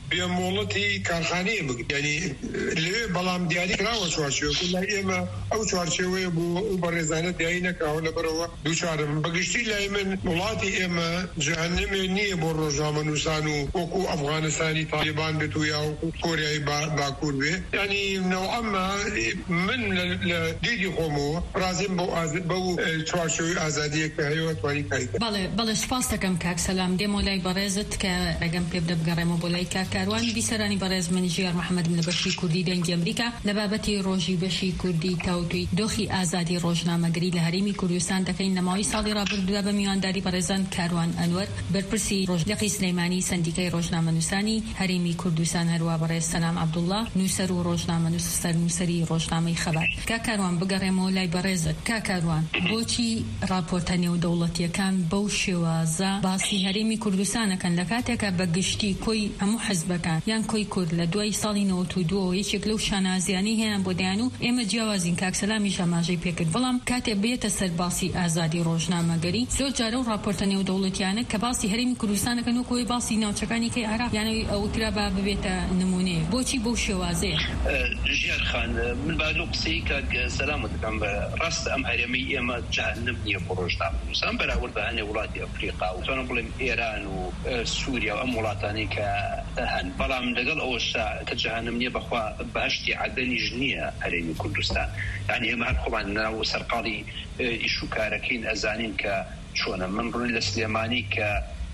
بێمۆڵەتی کارخانەیە بگرێت یعنی لەوێ بەڵام دیاری کراوە چوارچێوە لای ئێمە ئەو چوارچێوەیە بۆ ئەو بەڕێزانە دیاری نەکراوە لەبەرەوە دووچارم بەگشتی لای من وڵاتی ئێمە جەهەنەمێ نییە بۆ ڕۆژنامەنووسان و وەکو ئەفغانستانی تالیبان بێت و یا کۆریای باکوور بێ ینی نەوەئەمە من لە دیدی خۆمەوە رازیم بەو چوارچێوەی ئازادیە کە هەیە توانی کاری کرد. بەڵێ بەڵێ سپاس دەکەم کاک سەلام دێمە لای بەڕێزت کە ئەگەم پێ بدە بگەڕێمە بۆ لای کاکاروان بیسەرانی بەڕێز من ژیار محەممەد لە بەشی کوردی دەنگی ئەمریکا لە بابەتی ڕۆژی بەشی کوردی تاوتوی دۆخی ئازادی ڕۆژنامەگری لە هەرێمی کوردستان دەکەین نەماوەی ساڵی ڕابردوودا بە میوانداری بەڕێزان کاروان ئەنوەر بەرپرسی ڕۆژلەقی سلەیمانی سەندیکای ڕۆژنامەنووسانی هەرێمی کوردستان هەروە بەڕێز سەلام عەبدوڵڵا نووسەر و ڕۆژنامەنووس سەرنووسەری ڕۆژنامەی خەبات. کاکاروان بگەڕێمەوە لای بەڕێزت. کاکاروان بۆچی راپۆرتە نێودەوڵەتیەکان بەو شێوازە باسی هەرێمی کوردستانەکەن لە کاتێکە بەگشتی کۆی هەموو حزبەکان یان کۆی کورد لە دوای ساڵی نەوەت و دووە یەکێک لەو شانازیانی هەیە بۆ دەیان و ئێمە جیاوازین کاکسەلامی ژەماژەی پێکرد بەڵام کاتێ بێتە سەر باسی ئازادی ڕۆژنامەگەری زۆر جارە و راپۆرتە نێودەوڵەتیانە کە باسی هەرێمی کوردستانەکەن و کۆی باسی ناوچەکانی کەی عێراق یانە ئەوترا با ببێتە نمونەیە بۆچی بەو شێوازەیە؟ ژیار خان من با لەو قسەی کاک سەلامت دەکەم بە ڕاست ئەم هەرێمەی ئێمە جەهەنەم نییە بۆ ڕۆژنامەنووسان بەراورد بە هەنێ وڵاتی ئەفریقا و توانم بڵێم ئێران و سووریا و ئەم وڵاتانی کە هەن بەڵام لەگەڵ ئەوەشتا کە جەهەنەم نییە بەخوا بەهەشتی عەدەنیش نییە هەرێمی کوردستان یعنی ئێمە هەر خۆمان ناو سەرقاڵی ئیش و کارەکەین ئەزانین کە چۆنە من ڕوونی لە سلێمانی کە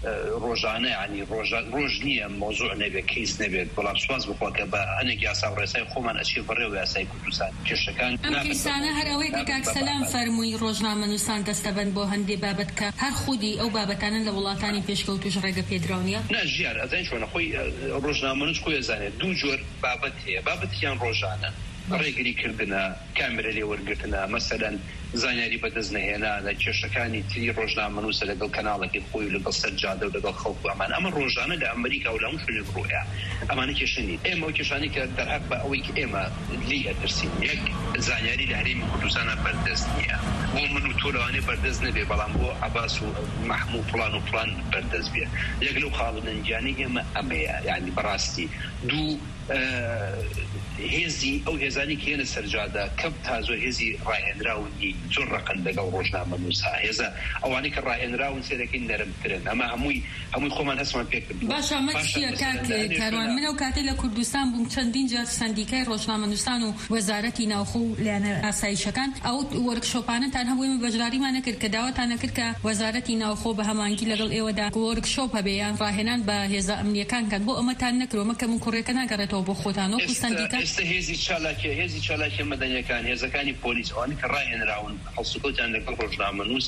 ڕۆژانە ینی ڕۆژ نییە مۆزوع نەبێت کەیس نەبێت بەڵام سواز بخوا کە بە هەنێک یاسا و ڕێسای خۆمان ئەچی بەڕێوە یاسای کوردستان کێشەکان ئەم کیسانە هەر ئەوەی کە کاک سەلام فەرمووی ڕۆژنامەنووسان دەستەبەن بۆ هەندێک بابەت کە هەر خودی ئەو بابەتانە لە وڵاتانی پێشکەوتوش ڕێگە پێدراونیە نا ژیار ئەزانین چۆنە خۆی ڕۆژنامەنووس خۆی ئەزانێت دوو جۆر بابەت هەیە بابەتیان ڕۆژانە ڕێگری کردنە کامرە لێوەرگرتنە مەسەلەن زانیاری بەدەست نەهێنا لە کێشەکانی تری ڕۆژنامەنووسە لەگەڵ کەناڵێکی خۆی و لەگەڵ سەرجادە و لەگەڵ خەڵک ئەمان ئەمە ڕۆژانە لە ئەمریکا و لە هەموو شوێنێک ڕۆیە ئەمانە کێشەنی ئێمە ئەو کێشانی کە دەرهەق بە ئەوەی کە ئێمە لی ئەترسین یەک زانیاری لە هەرێمی کوردستانە بەردەست نییە بۆ من و تۆ لەوانەیە بەردەست نەبێ بەڵام بۆ عەباس و مەحموود فڵان و فڵان بەردەست بێ یەک لەو خاڵنەنجیانەی ئێمە ئەمەیە یعنی بەڕاستی دوو هێزی ئەو هێزانی کە هێنە سەرجادە کەم تا زۆر هێزی ڕاهێنراونی زۆر ڕقن لەگەڵ ڕۆژنامەنووسا هێزە ئەوانەی کە ڕاهێنراون سێرەکەی نەرمترن ئەمە هەمووی هەمووی خۆمان هەستمان پێکرد. باشە ئەمە چییە کاک کاروان؟ من ئەو کاتێ لە کوردستان بووم چەندین جار سەندیکای ڕۆژنامەنووسان و وەزارەتی ناوخۆ و لایەنە ئاسایشەکان ئەو وەرکشۆپانەتان هەمووی بەشداریمان نەکرد کە داواتان نەکرد کە وەزارەتی ناوخۆ بە هەمانگی لەگەڵ ئێوەدا وەرکشۆپ هەبێ یان ڕاهێنان بە هێزە ئەمنیەکان کات بۆ ئەمەتان نەکرۆ مەکە من کوڕێکە ناگەڕێتەوە بۆ خۆتان وەکو سەندیکا ئێستا هێزی چالاکیە هێزی چالاکیە مەدەنیەکان هێزەکانی پۆلیس ئەوانەی کە ڕاهێنراون هەڵسوکەوتیان لەگەڵ ڕۆژنامەنووس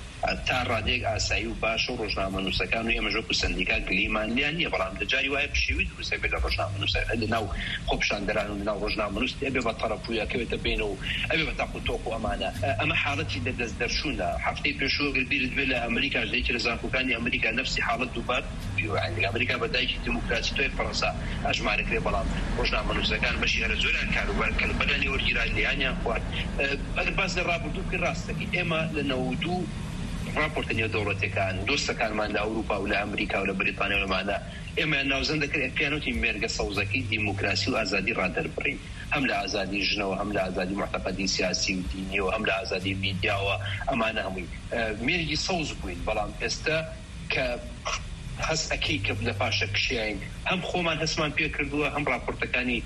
تا ڕادێک ئاسایی و باش و ڕۆژنامەنووسەکان و ئێمە ژۆکو سەندیکا گلیمان لیان نییە بەڵام لەجاری وایە پشێوی دروستە بێت لە ڕۆژنامەنووسە لەناو خۆپیشاندەران و لەناو ڕۆژنامەنووس ئەبێ بە تەڕەپوویەکەوێتە بینەوە ئەبێ بە تاق و تۆق و ئەمانە ئەمە حاڵەتی لەدەست دەرچوونە هەفتەی پێشوە گربیرت بێت لە ئەمریکاش دەیکرد لە زانکۆکانی ئەمریکا نەفسی حاڵەت دووبار ئەمریکا بەدایکی دیموکراسی تۆی فەڕەنسا ئەژمارەکرێ بەڵام ڕۆژنامەنووسەکان بەشی هەرە زۆریان کاروبار کە بەلانی وەرگیران لیانیان خوارد ئەگەر باس لە ڕابردوو کرد ڕاستەکەی ئێمە لە نەوە و دوو راپۆرتە نێودەوڵەتیەکان دۆستەکانمان لە ئەوروپا و لە ئەمریکا و لە بریتانیا و لەمانە ئێمە ناوزەندە کرد پیانوتی مێرگە سەوزەکەی دیموکراسی و ئازادی ڕادەربڕین هەم لە ئازادی ژنەوە هەم لە ئازادی معتەقەدی سیاسی و دینیەوە هەم لە ئازادی میدیاوە ئەمانە هەمووی مێرگی سەوز بووین بەڵام ئێستا کە هەست ئەکەی کە لە پاشە کشیین هەم خۆمان هەستمان پێ کردووە هەم راپۆرتەکانی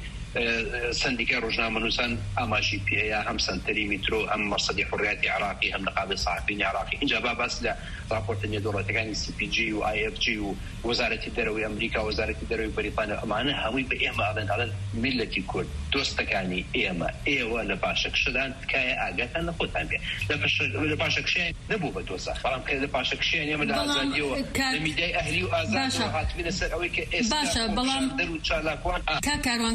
سندیکای ڕۆژنامەنووسان ئاماژی پێەیە هەم سنتەری میترۆ هەم مەرسەدی حڕیەتی عراقی هەم نقابەی ساحەفینی عراقی اینجا با باس لە راپۆرتە نێودەوڵەتیەکانی سی پی جی و آی اف جی و وەزارەتی دەرەوەی ئەمریکا و وەزارەتی دەرەوەی بەریتانیا ئەمانە هەمووی بە ئێمە ئەڵێن ئەڵێن میلەتی کورد دۆستەکانی ئێمە ئێوە لە پاشەکشەدان تکایە ئاگاتان لە خۆتان بێ لە پاشەکشیان نەبوو بە دۆزەخ بەڵام کە لە پاشەکشیان ئێمە لە ئازادیەوە لە میدیای ئەهلی و ئازادی هاتوینە سەر ئەوەی کە ئێستا باشە بەڵام دەر و چالاکوان کاک کاروان کاک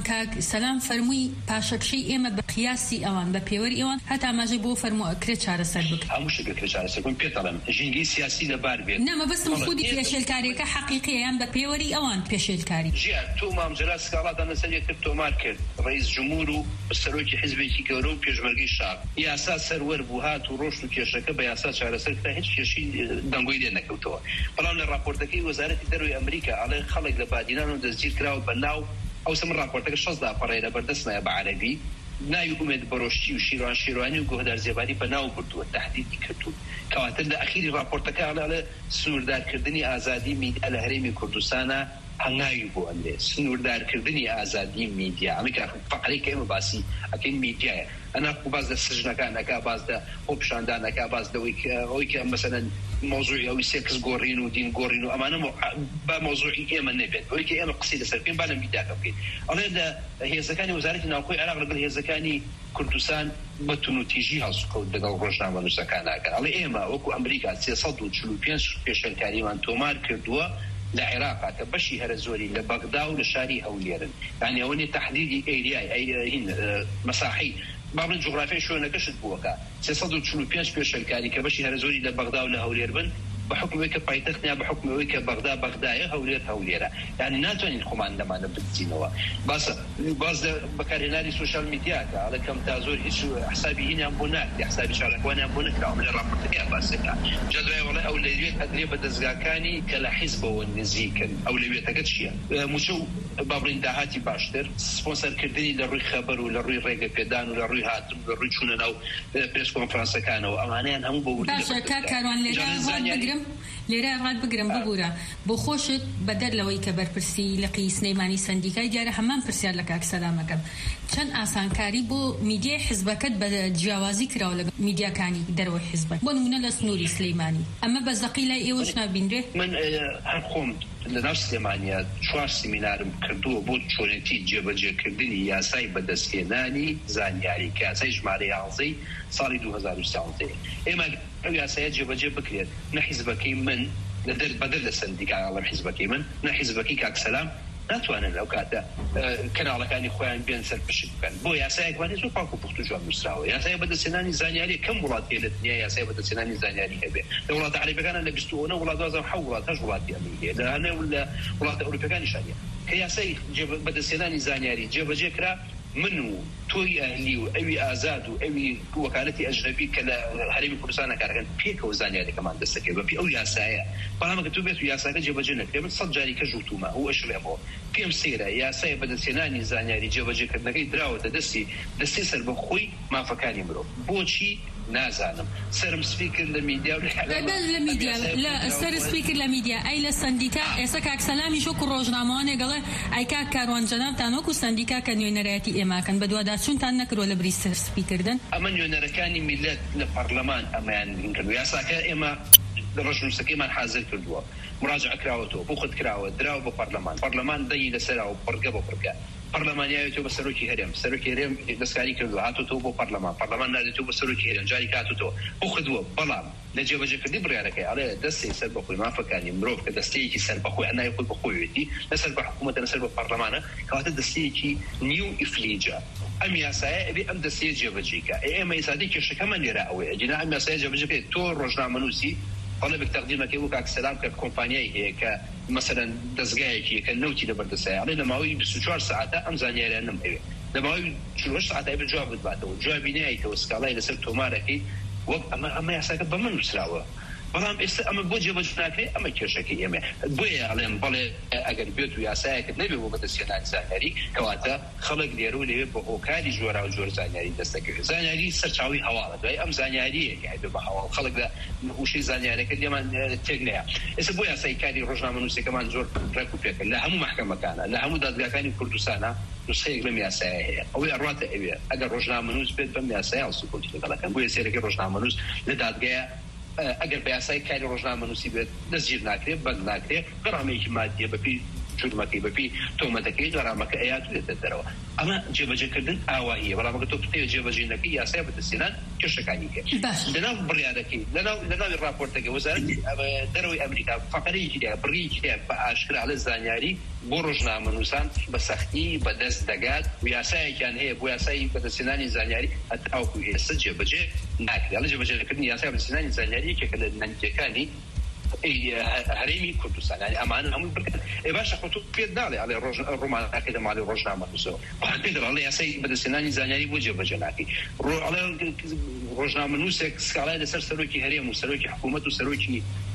عەبدولسەلام فەرمووی پاشەکشەی ئێمە بە قیاسی ئەوان بە پێوەری ئێوان هەتا ئاماژەی بۆ فەرموو ئەکرێ چارەسەر بکرێت. هەموو شتێک ئەکرێ چارەسەر بکرێت. پێ دەڵێم ژینگەی سیاسی لەبار بێت. نە مەبەستم خودی پێشێلکاریەکە حەقیقیە یان بە پێوەری ئەوان پێشێلکاری. ژیان تۆ مامجرا سکاڵاتان لەسەر یەکتر تۆمار کرد ڕئیس جمهور و سەرۆکی حیزبێکی گەورە و پێشمەرگەی شار. یاسا سەروەر بوو هات و ڕۆشت و کێشەکە بە یاسا چارەسەر کرا هیچ کێشی دەنگۆی لێ نەکەوتەوە. بەڵام لە راپۆرتەکەی وەزارەتی دەروی ئەمریکا ئەڵێ خەڵک لە بادینان و دەستگیر کراوە بەناو ئەو سەم راپۆرتەکە شەزدا پەڕێرە بەردەستمایە بە عەرەبی ناوی ئومێد بەڕۆشتی و شیروان شیروانی و گۆهدار زێبانی بەناو بردووە تهدیدی کردو. کەواتە لە ئەخیری راپۆرتەکە ئەڵێ سنووردارکردنی ئازادی میدیا لە هەرێمی کوردستانە هەنگاوی بۆ ئەندێ سنووردارکردنی ئازادی میدیا ئەمریکا فقرەی کە ئێمە باسی ئەکەین میدیایە ئەنا باز لە سژنەکانەکە باز لە بۆ پیشاندانەکە باز لەوەی ئەوەی کە مەسەلەن مۆزوعی ئەوی سێکس گۆڕین و دین گۆڕین و ئەمانە بە مۆزوعی ئێمە نەبێت ئەوەی کە ئێمە قسەی لەسەر بکەین با لە میدیاکە بکەین. ئەڵێ لە هێزەکانی وەزارەتی ناوخۆی عێراق لەگەڵ هێزەکانی کوردستان بە تونوتیژی هەڵسوکەوت لەگەڵ ڕۆژنامە نووسەکانەکە. ئەڵێ ئێمە وەکو ئەمریکا سێسەد و چل و پێنج پێشەلکاریمان تۆمار کردووە لە عێراقا کە بەشی هەرە زۆری لە بەغدا و لە شاری هەولێرن. یعنی ئەوەنێ تەحدیدی ئێریای ئەین مەساحی بابن جغرافیای شوێنەکەشت بووەکە سێسەد و چل و پێنج پێشەلکاری کە بەشی هەرە زۆری لە بەغدا و لە هەولێر بن بە حکمەوەی کە پایتەختیان بە حکمەوەی کە بەغدا بەغدایە هەولێر هەولێرە. یعنی ناتوانین خۆمان لەمانە بچینەوە. باسە باز لە بەکارهێنانی سوشال میدیاکە ئەڵێ کەم تا زۆر هیچ حسابی هینیان بۆ ناکرێ حسابی چالاکوانیان بۆ نەکراوە لە راپۆرتەکەیان باسەکە. جا دوای وەڵێ ئەو لەوێت ئەدرێ بە دەستگاکانی کە لە حیزبەوە نزیکن. ئەو لەوێتەکە چییە؟ موچە و بابڕین داهاتی باشتر سپۆنسەرکردنی لە ڕووی خەبەر و لە ڕووی ڕێگە پێدان و لە ڕووی هاتن لە ڕووی چوونە ناو پرێس کۆنفرانسەکانەوە ئەمانەیان هەموو بۆ باشە کاک کاروان لێرە بگرم لێرە ڕات بگرم ببوورە بۆ خۆشت بەدەر لەوەی کە بەرپرسی لەقی سنەیمانی سندیکای دیارە هەمان پرسیار لە کاک سەلامەکەم چەند ئاسانکاری بۆ میدیای حیزبەکەت بە جیاوازی کراوە لەگەڵ میدیاکانی دەرەوەی حیزبەت بۆ نمونە لە سنووری سلەیمانی ئەمە بە زەقی لای ئێوەش نابیندرێت؟ من هەر خۆم لە ناو سلێمانیا چوار سیمینارم کردووە بۆ چۆنێتی جێبەجێکردنی یاسای بەدەستهێنانی زانیاری کە یاسای ژمارە یازدەی ساڵی دوو هەزار و سیانزە ئێمە ئەو یاسایە جێبەجێ بکرێت نە حیزبەکەی من لەدەر بەدەر لە سندیکا ئەڵەم حیزبەکەی من نە حیزبەکەی کاک سەلام ناتوانن لەو کاتە کەناڵەکانی خۆیان بێن سەر پشت بکەن بۆ یاسایەکوانی زۆر پاک و پوخت و جوان نووسراوە. یاسای بەدەستهێنانی زانیاری کەم وڵات هەیە لە دنیا یاسای بەدەستهێنانی زانیاری هەبێ. لە وڵاتە عەرەبیەکانە لە بیست و نۆ وڵات دوازدە و حەوت وڵات هەشت وڵاتی ئەمریکیە لە هەنێو لە وڵاتە ئەوروپیەکانیشان هەیە کە یاسای بەدەستهێنانی زانیاری جێبەجێ کرا من و تۆی ئەهلی و ئەوی ئازاد و ئەوی وەکالەتی ئەجنەبی کە لە هەرێمی کوردستان کارەکەن پێکەوە زانیاریەکەمان دەستەکەی بەپی ئەو یاسایە. بەڵام کە تۆ بێت و یاساکە جێبەجێ نەکرێ من سەد جاری کە ژووتومە و ئەشڵێمەوە پێم سێرە یاسای بەدەستهێنانی زانیاری جێبەجێکردنەکەی دراوەتە دەستی دەستی سەر بە خۆی مافەکانی مرۆڤ. بۆچی نازانم سرم سپیکر لە میدیا و لە میدیا لە سەر سپیکر لە میدیا ئەی لە سندیکا ئێستا کاک سەلامی شۆک و ڕۆژنامەوانێ گەڵێ ئەی کاک کاروان جەنابتان وەکو سندیکا کە نوێنەرایەتی ئێماکەن بە دوواداچوونتان نەکردووە لە بری سەر سپیکردن؟ ئەمە نوێنەرەکانی میلەت لە پەرلەمان ئەمەیان کردو. یاساکە ئێمە ڕۆژنووسەکەیمان حازر کردووە مراجعە کراوەتەوە بۆ خود کراوە دراوە بە پەرلەمان پەرلەمان دەی لەسەرەوە پڕگە بە پڕگە پەرلەمانیاوێتەوە بە سەرۆکی هەرێم سەرۆکی هەرێم دەستکاری کردووە هاتوتەوە بۆ پەرلەمان پەرلەمان نادێتەوە بە سەرۆکی هەرێم جاری کاتوتەوە بۆ خودووە. بەڵام لە جێبەجێکردنی بڕیارەکەی ئەڵێ دەستی سەر بەخۆی مافەکانی مرۆڤ کە دەستەیەکی سەر بەخۆی ئەنای خۆی بەخۆیەتی لەسەر بە حکوومەتە لەسەر بە پەرلەمانە کەواتە دەستەیەکی نیو ئیفلیجە. ئەم یاسایە ئەبێ ئەم دەستەیە جێبەجێکە. ئێمە ئێسادی کێشەکەمان لێرە ئەوەیە ئەجینا ئەم یاسایە جێبەجێ تۆ ڕۆژنامەنووسی قال بك تقديمك وكاك سلام ككومبانيا هيك مثلا دزغايكي كنوتي لبردساي على لماوي ب ستة عشر ساعه امزانيا لانم هي لماوي شو ساعه بجواب بعده جواب نهايه وسكالاي لسرتو ماركي اما اما يساك بمن سراوه بەڵام ئێستا ئەمە بۆ جێبەجێ ناکرێ ئەمە کێشەکەی ئێمە بۆیە ئەڵێم بەڵێ ئەگەر بێت و یاسایەکەت نەبێ بۆ بەدەستهێنانی زانیاری کەواتە خەڵک لێرە و لەوێ بە هۆکاری جۆرا و جۆر زانیاری دەستەکەوێت. زانیاری سەرچاوی هەواڵە دوای ئەم زانیاریە یعنی بە هەواڵ خەڵک لە وشەی زانیاریەکە لێمان تێک نەیە. ئێستا بۆ یاسای کاری ڕۆژنامەنووسەکەمان زۆر ڕێک و پێکرد لە هەموو مەحکەمەکانە لە هەموو دادگاکانی کوردستانە نسخەیەک لەم یاسایە هەیە ئەوەی ئەڕاتە ئەوێ ئەگەر ڕۆژنامەنووس بێت بەم یاسایە هەڵسوکەوتی لەگەڵەکەن بۆیە سێرەکەی ڕۆژنامەنووس لە دادگایە ئەگەر بە یاسای کاری ڕۆژنامەنووسی بێت دەستگیر ناکرێت بەند ناکرێت غەرامەیەکی مادیە بەپی جرمەکەی بەپی تۆمەتەکەی گەڕامەکە ئەیاتێتە دەرەوە ئەمە جێبەجێکردن ئاواییە بەڵام کە تۆ پێ جێبەجێنەکەی یاسای بەدەستێنان کێشەکانی هەیە لەناو بڕیارەکەی لەناوی راپۆرتەکەی وەزارەتی دەرەوەی ئەمریکا فەقەرەیەکی هەیە بڕیەکی هەیە بە ئاشکرا لە زانیاری بۆ ڕۆژنامەنووسان بە سەختی بەدەست دەگات و یاسایەکیان هەیە بۆ یاسایی بەدەستێنانی زانیاری هەتاوەکو ئێستا جێبەجێ ناکرێت لە جێبەجێکردنی یاسای بەدەستێنانی زانیاری یەکێکە لە نەنجەکانی هەرێمی کوردستان ینی ئەمانە هەمووی بکەن ئێ باشە خۆ تۆ پێت داڵێ ئەڵێ ڕۆمانەکەی لە ماڵی ڕۆژنامەنووسەوە پێدەڵ ئەڵێ یاسای بەدەستێنانی زانیاری بۆ جێبەجێ ناکەی ئەڵێ ڕۆژنامەنووسێک سکاڵای لەسەر سەرۆکی هەرێم و سەرۆکی حکوومەت و سەرۆکی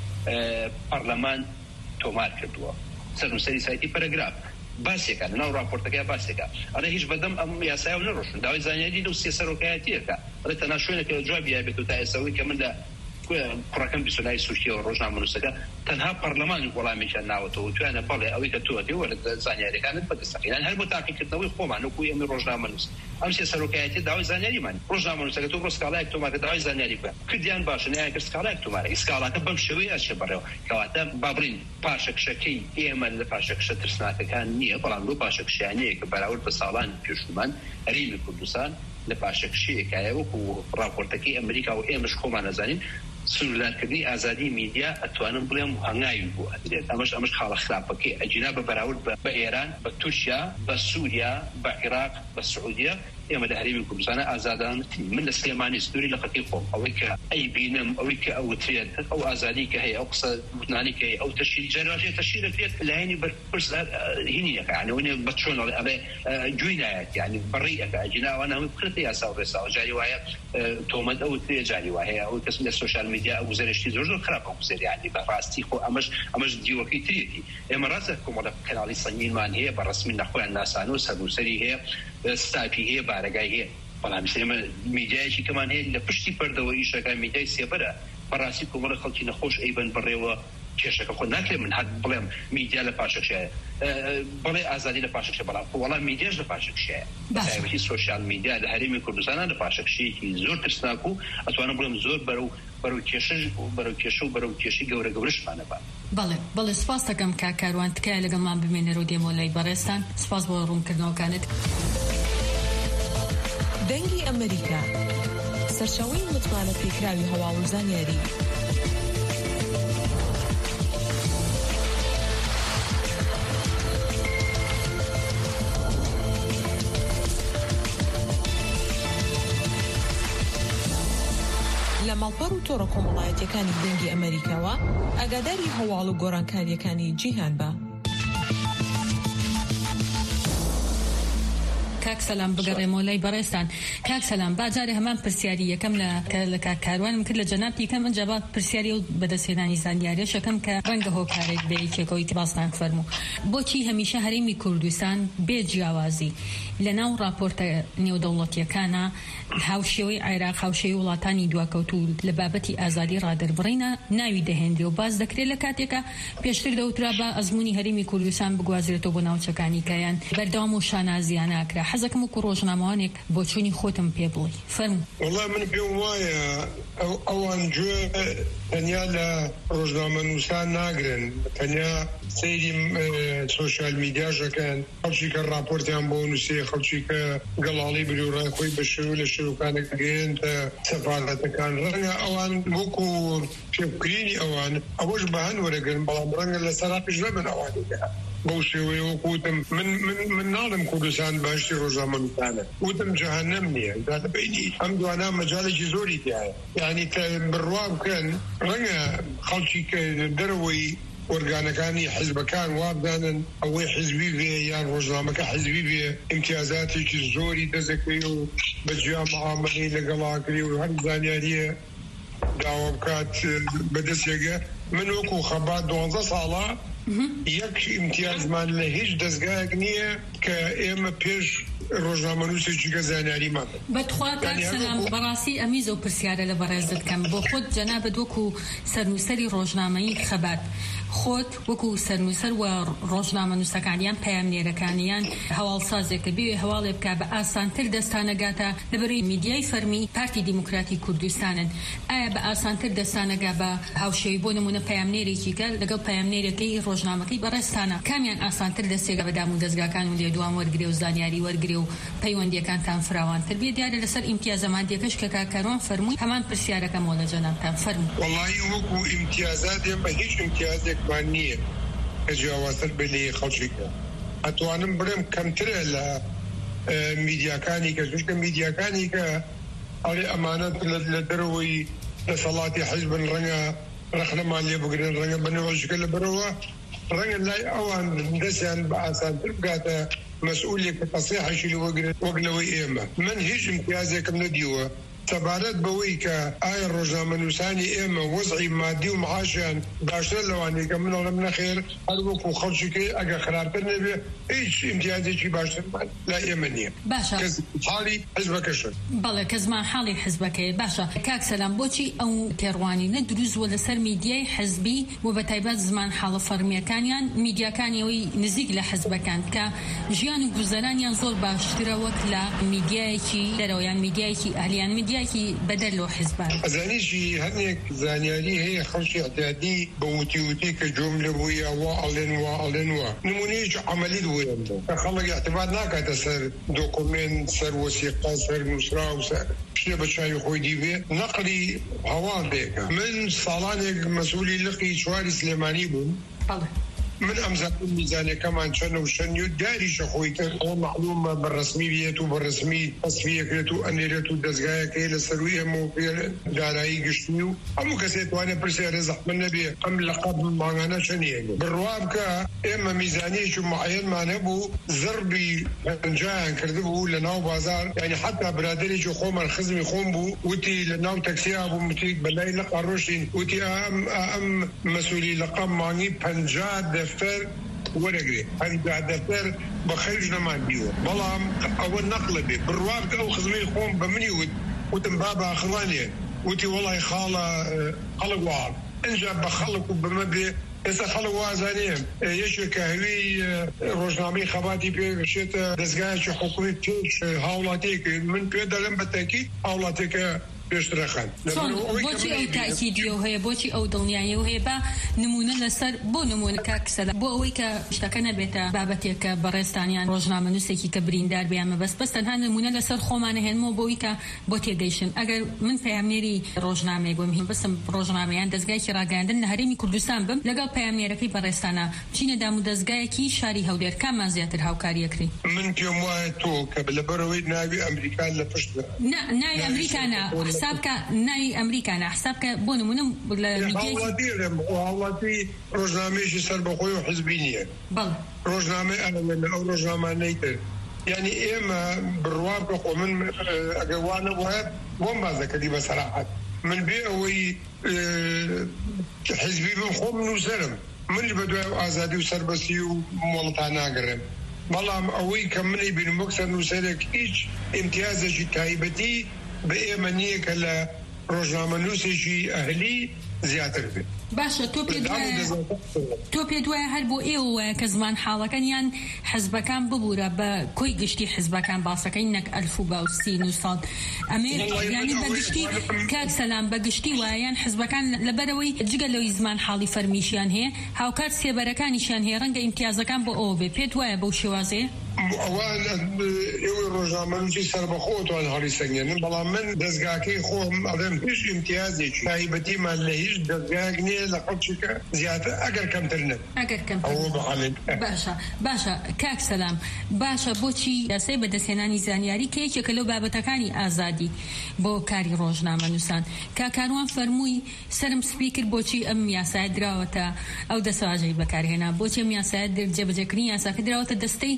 پەرلەمان تۆمار کردووە سەرنووسەری سایتی پەرەگراف باسێکە لەناو راپۆرتەکەی باسێکە ئەڵێ هیچ بەدەم ئەم یاسایە نەڕۆشن داوای زانیاری لەو سێ سەرۆکایەتیەکە ئەڵێ تەنها شوێنێکە جوابی هەبێت و تا ئێستاوەی کە من لە کوڕەکەم بیستۆلای سوشتیەوە ڕۆژنامەنووسەکە تەنها پەرلەمانی وەڵامیشان ناوەتەوە توانە بەڵێ ئەوەی کە تۆ دێ وەرە زانیاریەکانت بەدەستەکەیان هەر بۆ تاقیکردنەوەی خۆمان وەکو ئێمە ڕۆژنامەنووس ئەم سێ سەرۆکایەتی داوای زانیاریمان ڕۆژنامەنووسەکە تۆ بۆ سکاڵایەک تۆمارکە داوای زانیاری بکە کردیان باشە نەیان کرد سکاڵایەک تۆمارە ئیسکاڵاکە بەم شێوەیە ئەچێ بەڕێوە کەواتە با بڕین پاشەکشەکەی ئێمە لە پاشەکشە ترسناکەکان نییە بەڵام لەو پاشەکشیانەیە کە بەراورد بە ساڵان پێشومان هەرێمی کوردستان لە پاشەکشەیەکایە وەکو راپۆرتەکەی ئەمریکا و ئێمەش خۆمان نەزانین سنوردارکردنی ئازادی میدیا ئەتوانم بڵێم هەنگاوی بوو ئەدرێت ئەمەش ئەمەش خاڵە خراپەکەی ئەجینا بە بەراورد بە ئێران بە تورکیا بە سووریا بە عێراق بە سعودیا ئێمە لە هەرێمی کوردستانە ئازادانەتی من لە سلێمانی سنووری لە خەتی خۆم ئەوەی کە ئەی بینم ئەوەی کە ئەوترێت ئەو ئازادی کە هەیە ئەو قسە گوتنانی کە هەیە ئەو تەشیری جارێ تەشیر دەکرێت لایەنی بەرپرس هینیەکە یعنی بە چۆن ئەڵێ گوێی نایەت یعنی بەڕێیەکە ئەجینا ئەوانە هەمووی بکرێتە یاسا و ڕێساوە جاری وایە تۆمەت ئەوترێ جاری وایە ئەوەی کەس لە سۆشیال میدیا ئەو گوزەرشتی زۆر زۆر خراپە گوزەریانی بەڕاستی خۆ ئەمەش ئەمەش دیوەکەی ترێتی ئێمە ڕاستە کۆمەڵە کەناڵی سەنگینمان هەیە بە ڕسمی نەخۆیان ناسانەوە سەرنووسەری هەیە ستاپی هەیە بارەگای هەیە بەڵام ئێمە میدیایەکی کەمان هەیە لە پشتی پەردەوە ئیشەکان میدیای سێبەرە بەڕاستی کۆمەڵە خەڵکی نەخۆش ئەیبەن بڕێوە کێشەکە خۆ ناکرێت من هەر بڵێم میدیا لە پاشەکشایە بڵێ ئازادی لە پاشەکشە بەڵام وەڵام میدیاش لە پاشەکشایە بەتایبەتی سۆشیال میدیا لە هەرێمی کوردستانە لە پاشەکشەیەکی زۆر ترسناک و ئەتوانم بڵێم زۆر بەرەو بەرەو کێشە بەرەو کێشە و بەرەو کێشی گەورە گەورەشمانە بە بەڵێ بەڵێ سپاس دەکەم کاکاروان تکایە لەگەڵمان بمێنەرە و دێمە لای بەڕێستان سپاس بۆ ڕوونکردنەوەکانت. دەنگی ئەمریکا سەرچاوەی متمانە پێکراوی هەواڵ و زانیاری لە ماڵپەڕ و تۆڕە کۆمەڵایەتیەکانی دەنگی ئەمریکاوە ئاگاداری هەواڵ و گۆڕانکاریەکانی جیهان بە. کاک سەلام بگەڕێمەوە لای بەڕێستان. کاک سەلام باجارێ هەمان پرسیاری یەکەم لە کاکاروانم کرد لە جەناب یەکەم ئەنجا پرسیاری و بەدەستهێنانی زانیاریە شەکەم کە ڕەنگە هۆکارێک بێ یەکێکەوەی تباستان فەرموو بۆچی هەمیشە هەرێمی کوردستان بێ جیاوازی لەناو راپۆرتە نێودەوڵەتیەکانە هاوشێوەی عێراق هاوشێوەی وڵاتانی دواکەوتوو لە بابەتی ئازادی ڕادەربڕینە ناوی دەهێنرێ و باز دەکرێت لە کاتێکە پێشتر دەوترا بە ئەزموونی هەرێمی کوردستان بگوازرێتەوە بۆ ناوچەکانی کایان بەردەوام و شانازیان ناکرا. حەزەکەم وەکو ڕۆژنامەوانێک بۆ چوونی خۆتم پێ بڵێ فەرموو. وەڵام من پێم وایە ئەوان گوێ تەنیا لە ڕۆژنامەنووسان ناگرن تەنیا سەیری سۆشیال میدیاژەکەن خەڵکی کە راپۆرتیان بۆ نووسێ خەڵکی کە گەڵاڵی بلوڕای خۆی بە شێوە لە شێوەکانێک گەیەنتە سەفارەتەکان ڕەنگە ئەوان وەکو پێبکرینی ئەوان ئەوەش بە هەن وەرەگرن بەڵام ڕەنگە لە سەرا پێش ببن ئەوانێکە بەو شێوەیە وەکوتم من من ناڵم کوردستان باشتی ڕۆژنامەنووسانە وتم جەهەنەم نییە دادەبینی ئەم دوانە مەجالێکی زۆری تایە یعنی بڕوا بکەن ڕەنگە خەڵکی کە دەرەوەی ئۆرگانەکانی حیزبەکان وابدانن ئەوەی حیزبی بێ یان ڕۆژنامەکە حیزبی بێ ئیمتیازاتێکی زۆری دەزەکەی و بەجیا مەعامەڵی لەگەڵاکری و هەر زانیاریە داوا بکات بەدەستێگە من وەکو خەبات دوانزە ساڵە یەک ئیمتیازمان لە هیچ دەستگایەک نییە کە ئێمە پێش ڕۆژنامەنووسێکی کە زانیاریمان بەتخوا کاکسەلام بەڕاستی ئەمیزە و پرسیارە لە بەڕێز دەکەم بۆ خۆت جەنابەت وەکو سەرنووسەری ڕۆژنامەی خەبات خۆت وەکو سەرنووسەر و ڕۆژنامە نووسەکانیان پەیامنێرەکانیان هەواڵسازێکە بێ هەواڵێ بکە بە ئاسانتر دەستانەگاتە لەبەرەوەی میدیای فەرمی پارتی دیموکراتی کوردستانن. ئایا بە ئاسانتر دەستانەگا بە هاوشێوی بۆ نمونە پەیامنێرێکی کە لەگەڵ پەیامنێرەکەی ڕۆژنامەکەی بەڕێستانە کامیان ئاسانتر دەستێگە بە دام و دەستگاکان و لێدوان وەرگرێ و زانیاری وەرگرێ و پەیوەندیەکانتان فراوانتر بێ؟ دیارە لەسەر ئیمتیازە مادیەکەش کە کاکەروان فەرمووی هەمان پرسیارەکە مۆڵە جەنابتان فەرموو. وەڵاهی وەکو ئیمتیازات ئێمە هیچ ئیمتیازێکمان نییە کە جیاوازتر بێ لە خەڵکیەکە. ئەتوانم بڵێم کەمترە لە میدیاکانی کە چونکە میدیاکانی کە ئەڵێ ئەمانەت لە دەرەوەی دەسەڵاتی حیزبن ڕەنگە ڕەخنەمان لێ بگرن ڕەنگە بنەوەژەکە لە بەرەوە ڕەنگە لای ئەوان دەستیان بە ئاسانتر بگاتە مەسئولێک کە تەسیحەشی لە وەگرن وەک لەوەی ئێمە. من هیچ امتیازێکم نەدیوە سەبارەت بەوەی کە ئایا ڕۆژنامە نووسانی ئێمە وەزعی مادی و معاشیان باشتر لەوانەیە کە منەڵم نەخێر هەر وەکو خەڵکیەکەی ئەگە خراپتر نەبێ هیچ امتیازێکی باشترمان لا ئێمە نییە. باشە حاڵی حزبەکەشن. بەڵێ کە زمان حاڵی حزبەکەیە. باشە کاک سەلام بۆچی ئەو تێڕوانینە دروستوە لەسەر میدیای حزبی و بە تایبەت زمان حاڵە فەرمیەکانیان میدیاکانیەوەی نزیک لە حزبەکان کە ژیان و گوزەرانیان زۆر باشترە وەک لە میدیایەکی دەرەوەیان میدیایەکی ئەهلیان میدیایەکی بەدەر لەوە حزبان. ئەزانیشی هەرێک زانیاری هەیە خەڵکی ئەتیادی بە وتی وتی کە جۆملە بوویە وا ئەڵێن وا ئەڵێن وە نمونەیەکی عەمەلی بووە کە خەڵک اعتماد ناکاتە سەر دۆکومنت سەر وەسیقە سەر نووسرا و سەر شتێ بە چاوی خۆی دیبێ نەقلی هەواڵ بێکە. من ساڵانێک مەسئولی لقی چواری سلێمانی بووم. من ئەمزانم میزانەکەمان چەنە و شەنی و داریشە خۆی کرد ئەوە معلومە بەڕسمی بێت و بەڕسمی تەسفیەکرێت و ئەنێرێت و دەستگایەکەی لە سەروی هەموو دارایی گشتنی و هەموو کەسێک توانێت پرسیارە زەحمەت نەبێ ئەم لەقەب ماگانە چەندیە بڕوا بکە. ئێمە میزانەیەکی معەیەنمان هەبوو زەربی پەنجایان کردبوو لە ناو بازار یعنی حتا برادێکی خۆمان خزمی خۆم بوو وتی لە ناو تەکسیا بوو وتی بەلای لەقا ڕۆشتین وتی ئەم ئەم مەسئولی لەقەب مانگی پەنجا دەفتەر وەرەگرێ هەنگا دەفتەر بە خەیژ نەمان بیوە بەڵام ئەوە نەقلە بێ بڕوا بکە ئەو خزمەی خۆم بە منی وت وتم بابا ئاخوانێ وتی وەڵای خاڵە خەڵک واڵ ئەنجا بە خەڵک و بمە بێ ئێستا خەڵک وازانێ یەکێکە هەوی ڕۆژنامەی خەباتی پێگەشێتە دەستگایەکی حکوومی پێش هاوڵاتێک من پێ دەڵێم بە تاکید هاوڵاتێکە پێشترەخان. بۆچی ئەو تاکیدیە هەیە بۆچی ئەو دڵنیایە هەیە بە نمونە لەسەر بۆ نمونە کاکسەلا بۆ ئەوەی کە شتەکە نەبێتە بابەتێکە بەڕێستانیان ڕۆژنامە نووسێکی کە بریندار بیانمە بەس بەس تەنها نمونە لەسەر خۆمانە هێنمەوە بۆی کە بۆ تێگەیشتن ئەگەر من پەیامنێری ڕۆژنامەیە بۆم هیم بەسم ڕۆژنامەیان دەستگایکی ڕاگەاندن لە هەرێمی کوردستان بم لەگەڵ پەیامنێرەکەی بەڕێستانە چینە دام و دەستگایەکی شاری هەولێر کاممان زیاتر هاوکاریەکری. من پێم وایە تۆ کە لەبەرەوەی ناوی ئەمریکا لە پشت ناوی ئەمریکانە حسابکە ناوی ئەمریکانە حسابکە بۆ نمونە لە وڵاتی ڕۆژنامەیەکی سەر بەخۆی و حزبی نییە ڕۆژنامەی ئەو ڕۆژنامانەی تر یعنی ئێمە بڕوا بکە خۆ من ئەگەر وانە وایە بۆم بازەکەدی بە سەراحەت من بێ ئەوەی حزبی بم خۆم نووسەرم منی بە دوای ئازادی و سەربەسی و مۆڵەتان ناگەڕێم بەڵام ئەوەی کە منی بینم وەک سەر نووسەرێک هیچ ئیمتیازێکی تایبەتی بە ئێمە نییە کە لە ڕۆژنامە نووسێکی ئەهلی زیاتر بێت. باشە تۆ پێ تۆ پێ دوایە هەر بۆ ئێوە کە زمان حاڵەکەنیان حزبەکان ببوورە بە کۆی گشتی حزبەکان باسەکەی نەک ئەلف و باوسی نووسڵ ئەمێ ینی بەگشتی کاک سەلام بەگشتی وایەن حزبەکان لەبەرەوەی جگە لەوەی زمان حاڵی فەرمیشیان هەیە هاوکات سێبەرەکانیشیان هەیە ڕەنگە ئیمتیازەکان بۆ ئەوە بێ پێت وایە بەو شێوازەیە؟ ئەوان ئێوەی ڕۆژنامەنووسی سەربەخۆتوان هەڵی سەنگێنن بەڵام من دەستگاکەی خۆم ئەڵێم هیچ ئیمتیازێکی تایبەتیمان لە هیچ دەستگایەک نییە لە خەڵکیکە زیاتر ئەگەر کەمتر نێت ئەگەر کەمتر باشە باشە کاک سەلام باشە بۆچی یاسای بەدەستهێنانی زانیاری کە یەکێکە لەو بابەتەکانی ئازادی بۆ کاری ڕۆژنامە نووسان کاکاروان فەرمووی سەرم سپی کرد بۆچی ئەم یاسای دراوەتە ئەو دەسەواژەی بەکارهێنا بۆچی ئەم یاسای جێبەجێکردنی یاساکە دراوەتە دەستەی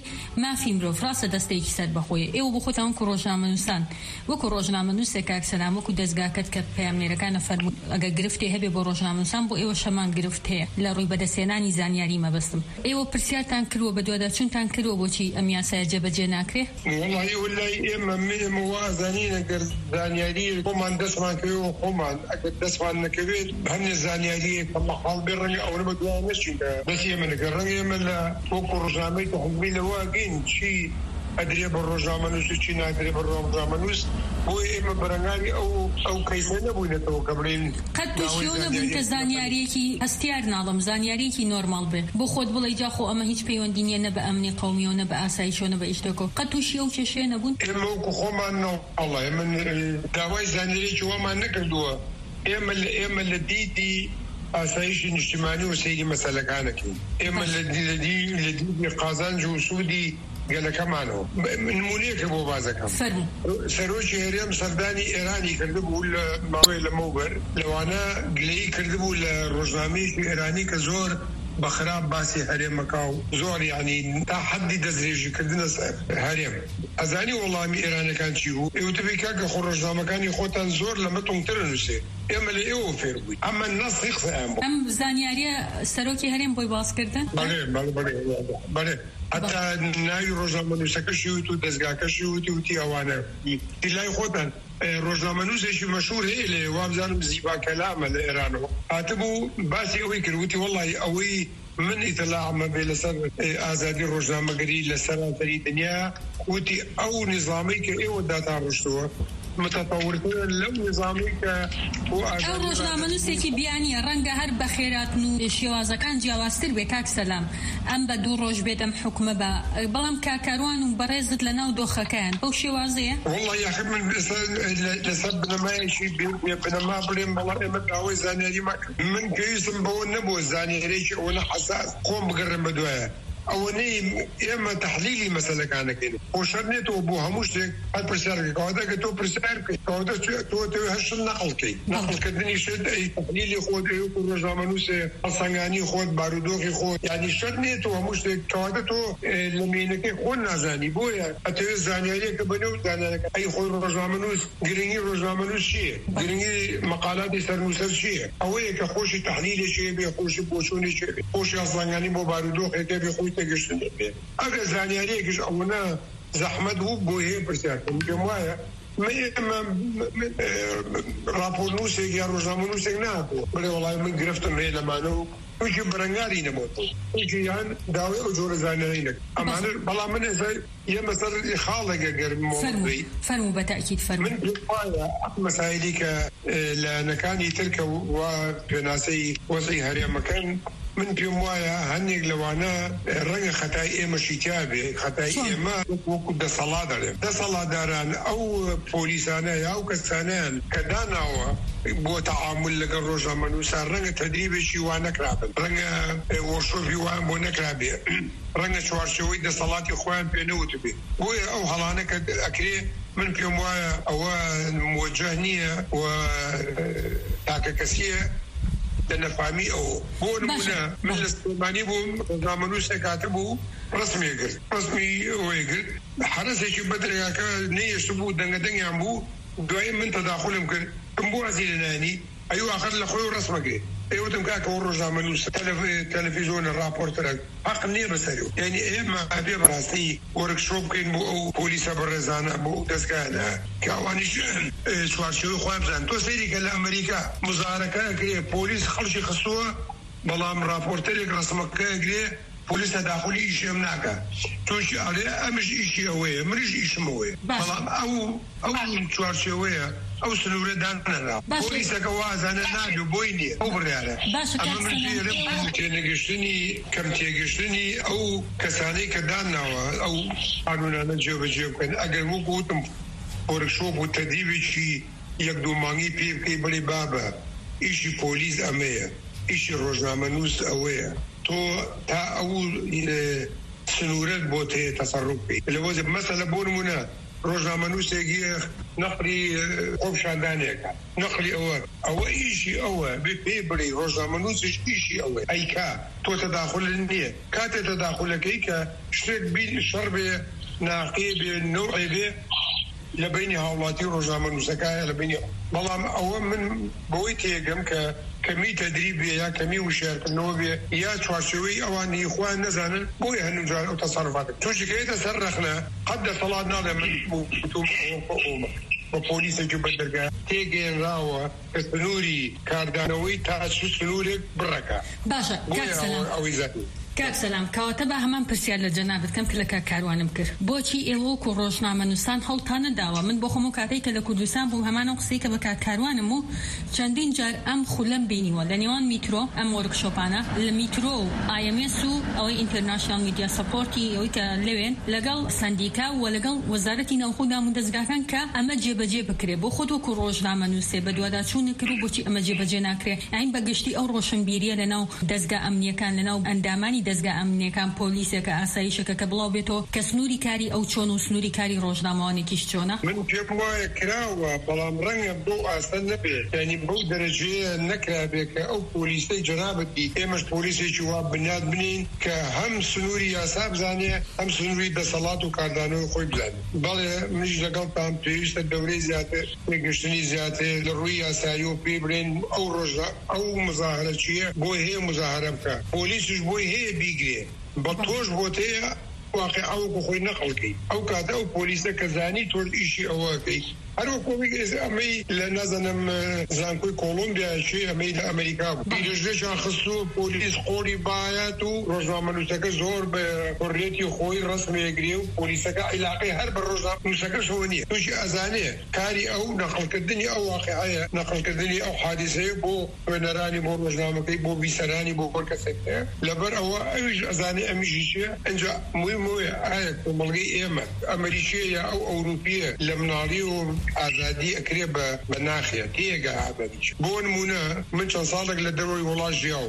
مافی مرۆڤ ڕاستە دەستێکی سەر بەخۆیە ئێوە بۆ خۆتان وەکو ڕۆژنامەنووسان وەکو ڕۆژنامەنووسێک کاکسەلام وەکو دەستگاکەت کە پەیامنێرەکانە فەرموو ئەگە گرفتی هەبێ بۆ ڕۆژنامەنووسان بۆ ئێوە شەمان گرفت هەیە لە ڕووی بەدەستێنانی زانیاری مەبەستم ئێوە پرسیارتان کردووە بە دوواداچوونتان کردووە بۆچی ئەم یاسایە جێبەجێ ناکرێ؟ وڵی وڵی ئێمە ئێمە وازانین ئەگەر زانیاری خۆمان دەستمان کردەوە خۆمان ئەگەر دەستمان نەکەوێت هەندێ زانیاریەک مەحاڵ بێ ڕەنگە ئەوە بە دوای نەچین دەستی ئێمە نەکە ڕەنگە ئێمە لە وەکو ڕۆژنامەی تەحمیل لەوە گەین چی ئەدرێ بە ڕۆژنامەنووس و چی نادرێ بە ڕۆژنامەنووس بۆی ئێمە بەرەنگاری ئەو ئەو کەیسە نەبووینەتەوە کە بڵێن قەت تووشیەوە نەبوون کە زانیاریەکی هەستیار ناڵم زانیاریەکی نۆرماڵ بێ بۆ خۆت بڵێ جاخۆ ئەمە هیچ پەیوەندی نیە نە بە ئەمنی قەومیەوە نە بە ئاسایشەوە نە بە ئیشتێکەوە قەت تووشی ئەو کێشەیە نەبوون؟ ئێمە وەکو خۆمان نەوەڵڵی من داوای زانیاریەکی وەمان نەکردووە ئێمە ئێمە لە دیدی ئاسایشی نیشتیمانی و سەیری مەسەلەکانەکەین ئێمە لە دیدی قازانج و سوودی گەلەکەمانەوە نمونەیەکە بۆ بازەکەم سەرۆکی هەرێم سەردانی ئێرانی کردبوو لە ماوەی لە مەوبەر لەوانە گلەیی کردبوو لە ڕۆژنامەیەکی ئێرانی کە زۆر بەخراپ باسی هەرێمەکە و زۆر یعنی تا حەدی دەستدرێژیکردنە هەرێم ئەزانی وەڵامی ئێرانەکان چی بوو ئێوتەبێ کاکە خۆ ڕۆژنامەکانی خۆتان زۆر لەمە تونگترە نووسێ ئێمە لە ئێوە فێر بووین ئەمە نەسی قسەیان بوو ئەم زانیاریە سەرۆکی هەرێم بۆی باسکردن؟ بەڵێ بەڵێ بەڵێ بەڵێ حتا ناوی ڕۆژنامەنووسەکەشی وت و دەستگاکەشی وتی وتی ئەوانە لای خۆتان ڕۆژنامەنووسێکی مەشهور هەیە لێ وابزانم زیبا کەلامە لە ئێرانەوە هاتبوو باسی ئەوەی کرد وتی وەڵی ئەوەی من ئیتلاعمە بێ لەسەر ئازادی ڕۆژنامەگەری لە سەرانسەری دنیا وتی ئەو نظامی کە ئێوە داتاڕشتووە متطورتر لەو نظامی کە ئەو ڕۆژنامەنووسێکی بیانیە ڕەنگە هەر بە خێراتن و شێوازەکان جیاوازتر بێ کاک سەلام ئەم بە دوو ڕۆژ بێت ئەم حکومە بە بەڵام کاکاروان و بەڕێزت لە ناو دۆخەکەیان بەو شێوازەیە؟ وەڵڵی یاخی من لەسەر بنەمایەکی بنەما بڵێم بەڵام ئێمە داوای زانیاری ماکرد من پێویستم بەوە نەبووە زانیارێکی ئەوە حەساس خۆم بگەڕم بە دوایە ئەوەنەی ئێمە تحلیلی مەسەلەکانەکەین خۆشەر نێتەوە بۆ هەموو شتێک هەر پرسیارەکەواتە کە تۆ پرسیار بکەیت کەواتە تۆ هەشت نەقڵکەی نەقڵکردنی شت تحلیلی خۆت و ڕۆژنامەنووسێ هەڵسەنگانی خۆت بارودۆخی خۆت یعنی شت نێتەوە هەموو شتێک کەواتە تۆ لە مێنەکەی خۆت نازانی بۆیە ئەتەوێت زانیاریەکە بنێ و زانیاریەکە ئەی خۆی ڕۆژنامەنووس گرنگی ڕۆژنامەنووس چییە گرنگی مەقالاتی سەرنووسەر چییە ئەوەیە کە خۆشی تحلیلێکی بێ خۆشی بۆچوونێکی بێ خۆشی هەڵسەنگانی بۆ بارودۆخێکە بێ خۆی تێگەشتن بێ ئەگەر زانیاریەکیش ئەوەنە زەحمەت بوو بۆ هەیە پرسیارکەم پێم وایە ئێمە راپۆرنووسێک یا ڕۆژنامەنووسێک نهاتووە بڵێ وەڵای من گرفتم هەیە لەمانە و وەکی بەرەنگاری نەبووەوە وەکی یان داوای ئەو جۆرە زانیاری نەکرد ئەمانە بەڵام من ئێستا ئێمە سەر خاڵێکە گەرمەوەی فەرموو بەتەئکید فەرموو من پێم وایە مەسایلی کە لە نەکانی ترکە وا پێناسەی وەزعی هەرێمەکەن من پێم وایە هەندێک لەوانە ڕەنگە خەتای ئێمەشی تیابێ خەتای ئێمە وەکو دەسەڵات دەڵێن دەسەڵاتداران ئەو پۆلیسانە یا ئەو کەسانیان کە داناوە بۆ تەعامل لەگەڵ ڕۆژنامەنووسان ڕەنگە تەدریبێکی وان نەکرابن ڕەنگە وەرشۆفی وان بۆ نەکرابێ ڕەنگە چوارچەوەی دەسەڵاتی خۆیان پێ نەوتبێ بۆیە ئەو هەڵانە کە ئەکرێ من پێم وایە ئەوە موجه نییە و تاکە کەسیە دەنەفامی ئەو بۆ نمونە من لە سلێمانی بووم ڕۆژنامەنووسێک هاتە بوو ڕسمێ کرد ڕسمی ئەوەی کرد حرەسێکی بەدرێکاکە نەیەشت بوو دەنگە دەنگیان بوو دوای من تەداخولم کرد کم بۆ ئازی لەنانی ئەیوە ئاخر لە خۆی و ڕسمەکرێت ئێوتم کاکە ئەو ڕۆژنامەنووس تەلەڤیزۆنە راپۆرتەرە حەق نییە بەسەریەوە یعنی ئێمە ئەبێ بەڕاستی وەرکشۆپ بکەین بۆ ئەو پۆلیسە بەڕێزانە بۆ ئەو دەستگانە کە ئەوانیش چوارچێوەی خۆیان بزان تۆ سەیری کە لە ئەمریکا مزارەکە کرێ پۆلیس خەڵکی خستووە بەڵام راپۆرتەرێک ڕسمەکە گرێ پۆلیس تەداخلی ئیشێم ناکە تۆشی ئەڵێ ئەمش ئیشی ئەوەیە منیش ئیشم ئەوەیە بەڵام ئەو ئەو چوارچێوەیە ئەو سنوورە دانەرا پۆلیسەکە وازانە نابێ بۆی نییە ئەو بڕیارە ئەمە من لێرە تێنەگەشتنی کەم تێگەشتنی ئەو کەسانەی کە داناوە ئەو قانونانە جێبەجێ بکەن ئەگەر وەک گوتم وەرکشۆپ و تەدریبێکی یەک دوو مانگی پێ بکەی بڵێ بابە ئیشی پۆلیس ئەمەیە ئیشی ڕۆژنامەنووس ئەوەیە تۆ تا ئەو سنوورەت بۆ تێ تەسەڕوف بکەیت لەوەز مەسەلە بۆ نمونە ڕۆژنامەنووسێکی نەقلی خۆپشاندانێکە نەقلی ئەوە ئەوە ئیشی ئەوە پێ بڵێ ڕۆژنامەنووسش ئیشی ئەوە ئەیکا تۆ تەداخل نییە کاتێ تەداخلەکەی کە شتێک بیر شەڕ بێ ناقێ بێ نوعێ بێ لە بینی هاوڵاتی ڕۆژنامەنووسەکایە لە بینی بەڵام ئەوە من بەوەی تێگەم کە کەمی تەدریب بێ یا کەمی وشارکردنەوە بێ یا چوارچێوەی ئەوانی خوان نەزانن بۆی هەنوو جار ئەو تەسەڕفات تووشکەیتە سەر رەخنە قەت دەسەڵات ناڵێ من بە پۆلیسێکی بەدەرگا تێگەێنراوە کە سنووری کاردانەوەی تا سنوورێک بڕەکە باشە ئەوەی زەتی کاک سەلام کەواتە بە هەمان پرسیار لە جەنابەت کەم کە لە کاروانم کرد بۆچی ئێوە و ڕۆژنامەنووسان هەڵتان نەداوە من بۆ خۆم و کاتێک کە لە کوردستان بووم هەمان ئەو قسەی کە بە کاروانم و چەندین جار ئەم خولەم بینیوە لە نێوان میترۆ ئەم وەرکشۆپانە لە میترۆ و ئای ئەم ئێس و ئەوەی ئینتەرناشنال میدیا سەپۆرتی ئەوەی کە لەوێن لەگەڵ سەندیکا و لەگەڵ وەزارەتی ناوخۆدام و دەستگاکان کە ئەمە جێبەجێ بکرێ بۆ خۆت وەکو ڕۆژنامەنووسێ بە دوواداچوونی کرد و بۆچی ئەمە جێبەجێ ناکرێ ئاین بەگشتی ئەو ڕۆشنبیریە لەناو دەستگا ئەمنیەکان لەناو ئەندامانی دەستگا ئەمنیەکان پۆلیسێکە ئاسایشەکە کە بڵاو بێتەوە کە سنووری کاری ئەو چۆن و سنووری کاری ڕۆژنامەوانێکیش چۆنە من پێم وایە کراوە بەڵام ڕەنگە بۆ ئاسان نەبێت یعنی بەو دەرەجەیە نەکرابێ کە ئەو پۆلیسەی جەنابەتی ئێمەش پۆلیسێکی وا بنیاد بنین کە هەم سنووری یاسا بزانێ هەم سنووری دەسەڵات و کاردانەوەی خۆی بزانێ بەڵێ منیش لەگەڵتان پێویستە دەورەی زیاتر پێگەشتنی زیاتر لە ڕووی یاسایی و پێ بڵێن ئەو ڕۆژە ئەو مزاهرە چییە بۆی هەیە مزاهرە بکە پۆلیسش بۆی هەیە بیگرێ بە تۆش بۆ تەیە واقع ئەو خۆی نەقڵکەی ئەو کاتە ئەو پۆلیسە کە زانی تۆ ئیشی ئەوەکەی هەروە کۆمیگرێت ئەمەی لە نازانم زانکۆی کۆلۆمبیا چێ ئەمەی لە ئەمریکا بوو پیرژێکیان خستو پۆلیس قۆڵی بایەت و ڕۆژنامەنووسەکە زۆر بە حڕیەتی خۆی ڕسمێگرێ و پۆلیسەکە عیلاقی هەر بە ڕۆژنامەنووسەکەشەوە نییە تووشی ئەزانێ کاری ئەو نەقڵکردنی ئەو واقعەیە نەقڵکردنی ئەو حادیسەیە بۆ خوێنەرانی بۆ ڕۆژنامەکەی بۆ بیسەرانی بۆ هەر کەسێکە لەبەر ئەوە ئەویش ئەزانێ ئەمیژی چیە ئەنجا مووی ئایا کۆمەڵگەی ئێمە ئەمریکیە یا ئەو ئەوروپیە لە مناڵی و ئازادی ئەکرێ بە ناخێت تێگە ئابەریش بۆ نمونە من چەند ساڵێک لە دەروی وڵات ژیاوم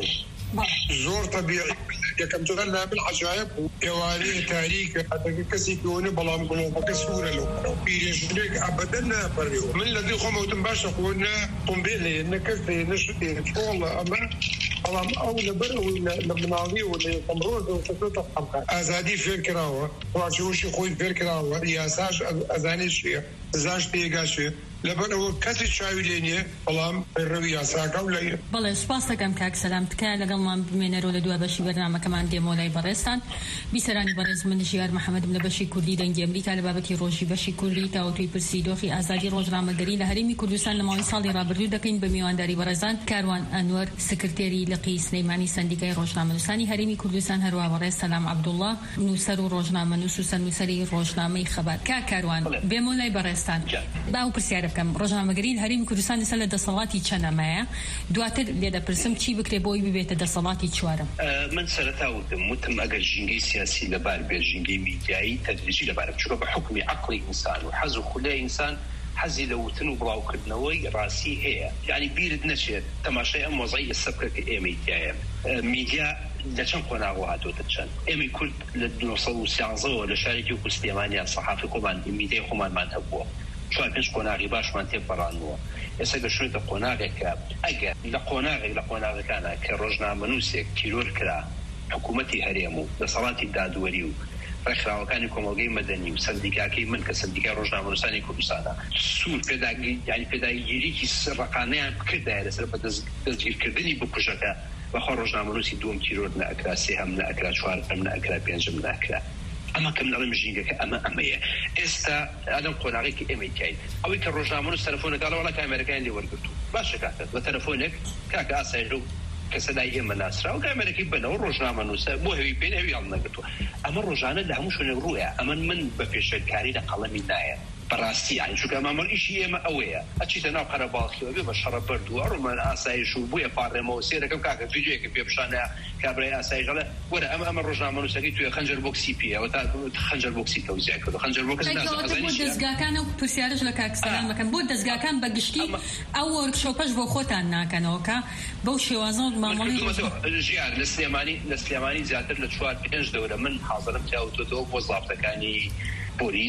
زۆر تەبیعی یەکەم جار لابل عجایب بوو ئێوارەیە تاریکە هەتەکە کەسێکی ئەوە بەڵام گڵۆپەکە سوورە لەو پیرێژنێک ئابەدەن ناپەڕێەوە من لە دوی خۆمەوتم باشە خۆ نە قۆمبێلێ نە کەسێ نە شتێ چۆڵە ئەمە بەڵام ئەو لەبەر ئەوەی لە مناڵی و لە یەکەم ڕۆژەوە کەسێتە خەڵکە ئازادی فێر کراوە ڕاکێوەشی خۆی فێر کراوە یاساش ئەزانێ چییە زاش تێگا چێ لەبەرەوە کەسی چاوی لێ نییە بەڵام ڕەوی یاساکە و لەیە بەڵێ سوپاس دەکەم کاک سەلام تکایە لەگەڵمان بمێنەرەوە لە دوای بەشی بەرنامەکەمان دێمۆلای بەڕێستان بیسەرانی بەڕێز من ژیار محەممەدم لە بەشی کوردی دەنگی ئەمریکا لە بابەتی ڕۆژی بەشی کوردی تاوتوی پرسی دۆخی ئازادی ڕۆژنامەگەری لە هەرێمی کوردستان لە ماوەی ساڵی ڕابردوو دەکەین بە میوانداری بەڕێزان کاروان ئەنوەر سکرتێری لقی سلەیمانی سەندیکای ڕۆژنامەنووسانی هەرێمی کوردستان هەروە بەڕێز سەلام عەبدوڵڵا نووسەر و ڕۆژنامەنووس و سەرنووسەری ڕۆژنامەی خەبات کا کاروان بێمۆلای بەڕێستان باو پرسیارە بکەم ڕۆژنامەگەری هەرێمی کوردستان لەسەر لە دەسەڵاتی چەندەمەیە دواتر لێ دەپرسم چی بکرێ بۆی ببێتە دەسەڵاتی چوارم من سەرەتا وتم وتم ئەگەر ژینگەی سیاسی لەبار بێ ژینگەی میدیایی تەدریجی لەبارە چونکە بە حکمی عەقڵی ئینسان و حەز و خولای ئینسان حەزی لە وتن و بڵاوکردنەوەی ڕاستی هەیە یعنی بیرت نەچێت تەماشای ئەم وەزعی سەبکە کە ئێمەی تایە میدیا لە چەند قۆناغ هاتوۆتە چەند ئێمەی کورد لە دو سەد و سیانزەوە لە شارێکی و کوستێمانیان سەحافی خۆمان میدیای خۆمانمان هەبووە چوار پێنج قۆناغی باشمان تێپەڕاندووە ئێستا گەشتوێتە قۆناغێکە ئەگەر لە قۆناغێک لە قۆناغەکانە کە ڕۆژنامەنووسێک تیرۆر کرا حکوومەتی هەرێم و دەسەڵاتی دادوەری و ڕێکخراوەکانی کۆمەلگەی مەدەنی و سەندیکاکەی من کە سەندیکای ڕۆژنامەنووسانی کوردستانە سوور پێداگی یعنی پێداگیریکی ڕقانەیان بکردایە لەسەر بە دەستگیرکردنی بکوژەکە بەخوا ڕۆژنامەنووسی دووەم تیرۆر نەئەکرا سێهەم نەئەکرا چوارەم نەئەکرا پێنجم نەئەکرا ئەمە کەم لەڵێ مژینگەکە ئەمە ئەمەیە ئێستا ئەدەم قۆناغێکی ئێمەی تایت ئەوەی کە ڕۆژنامەنووس تەلەفۆنەکە وڵا کامێرەکان لێ وەرگرتو باشە کاتە بە تەلەفۆنێک کاکە ئاسایش و کەسەدای ئێمە ناسرا و کامێرەکەی بنەوە ڕۆژنامەنووسە بۆ هەوی پێن هەوی هەڵ نەگرتووە ئەمە ڕۆژانە لە هەموو شوێنێک ڕوویە ئەمە من بە پێشەرکاری لە قەڵەمی نایە بەڕاستی یان چونکە مامەڵ ئیشی ئێمە ئەوەیە ئەچیتە ناو قەرەباڵخیەوە بێ بە شەڕە بەردووە ڕۆمان ئاسایش و بووە پاڕێمەوە سێرەکەم کاکە ڤیدیۆیەکە پێ بشانە کابرای ئاسایش دەڵێ وەرە ئەمە ئەمە ڕۆژنامەنووسەکەی توێ خەنجەر بۆکسی پێەوە تا خەنجەر بۆکسی تەوزیع کردو خەنجەر بۆکس دەستگاکان و پرسیارش لە کاک سەلام دەکەن بۆ دەستگاکان بەگشتی ئەو وەرکشۆپەش بۆ خۆتان ناکەنەوە کە بەو شێوازە مامەڵی ژیار لە سلێمانی لە سلێمانی زیاتر لە چوار پێنج دەورە من حاضرم تیاوتۆتەوە بۆ زابطەکانی پۆلیس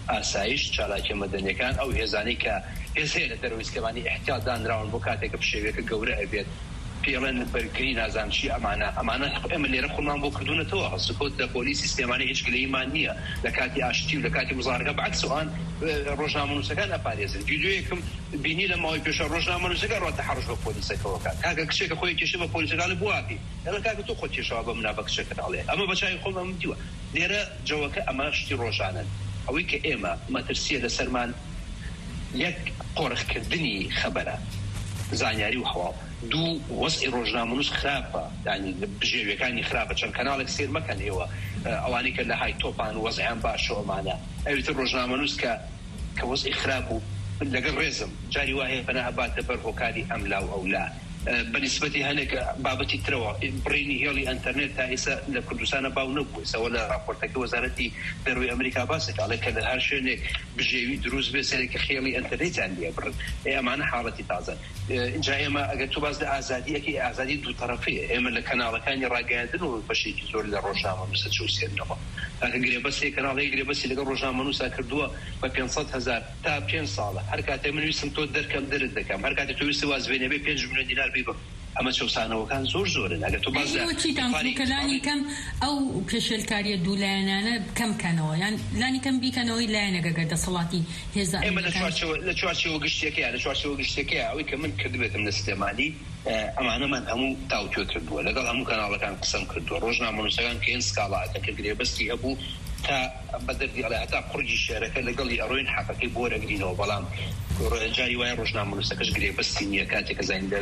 ئاسایش چالاکی مەدەنیەکان ئەو هێزانەی کە هێزەیە لە دەرەوەی سکەبانی احتیاط دانراون بۆ کاتێکە بشێوەیەکە گەورە ئەبێت پێڵێن بەرگری نازان چی ئەمانە ئەمانە ئێمە لێرە خۆمان بۆ کردوونەتەوە هەڵسوکۆت لە پۆلیسی سلێمانی هیچ گلەیمان نییە لە کاتی ئاشتی و لە کاتی مزارەکە بەعکسەوان ڕۆژنامەنووسەکان ئەپارێزن ڤیدیۆیەکم بینی لە ماوەی پێشە ڕۆژنامەنووسەکە ڕاتە حەڕژ بە پۆلیسەکەەوە کات کاکە کچێکە خۆی کێشە بە پۆلیسەکان بۆ واپی لەگەڵ کاکە تۆ خۆت کێشەوە بە منا بە کچەکە داڵێ ئەمە بەچای خۆم ئەم دیوە لێرە جەوەکە ئەمە شتی ڕۆژانن ئەوەی کە ئێمە مەترسیە لەسەرمان یەک قۆڕخکردنی خەبەرە زانیاری و هەواڵ دوو وەزعی ڕۆژنامەنووس خراپە یعنی بژێویەکانی خراپە چەند کەناڵێک سیر مەکەن ئێوە ئەوانەی کە لە های تۆپان وەزعیان باشەوەمانە ئەویتر ڕۆژنامەنووس کە کە وەزعی خراپ و لەگەڵ ڕێزم جاری وایە بەنا ئەباتە بەر هۆکاری ئەملا و ئەولا بەنسبەتی هەنێک بابەتی ترەوە بڕینی هێڵی ئەنتەرنێت تا ئێستا لە کوردستانە باو نەبوو ئێسەوە لە راپۆرتەکە وەزارەتی دەرەوەی ئەمریکا باسێک ئەڵێ کە لە هەر شوێنێک بژێوی دروست بێ سەرێکە خێڵی ئەنتەرنێتیان لێ بڕن ئەمانە حاڵەتی تازەن اینجا ئێمە ئەگەر تو باز لە ئازادیەکی ئازادی دوو تەرەفەیە ئێمە لە کەناڵەکانی ڕاگەیاندن و بەشێکی زۆر لە ڕۆژنامەنووسە چوسێنەوە ئەگە گرێبەسی کەناڵی گرێبەسی لەگەڵ ڕۆژنامەنووسا کردووە بە پێنج هەزار تا پێنج ساڵە هەر کاتێ من ویستم تۆ دەرکەم دەرت دەکەم هەر کاتێ تۆ ویستی وازبێنێ بێ پێنج ملیۆن دینار بێ ئەمە چەسانەوەکان زۆر زۆرن ئەگە تو بازکەلانی کەم ئەو پێشێلکاریە دوولایەنانە کەم کەنەوە یان لانی کەم بیکەنەوەی لایەنەگەگە دەسەڵاتی هێزە ئێمە لە چوارچێوە گشتێکەیە لە چوارچێوە گشتێکەیە ئەوەی کە من کردبێتم لە سلێمانی ئەمانەمان هەموو تاوتۆ کردووە لەگەڵ هەموو کەناڵەکان قسەم کردووە ڕۆژنامەنووسەکان کە ئێن سکاڵاتە کە گرێبەستی هەبوو تا بەدەردی ئەڵێ هەتا قورجی شێرەکە لەگەڵی ئەڕۆین حەقەکەی بۆ وەرەگرینەوە بەڵام جاری وایە ڕۆژنامەنووسەکەش گرێبەستی نییە کاتێکە زانیندە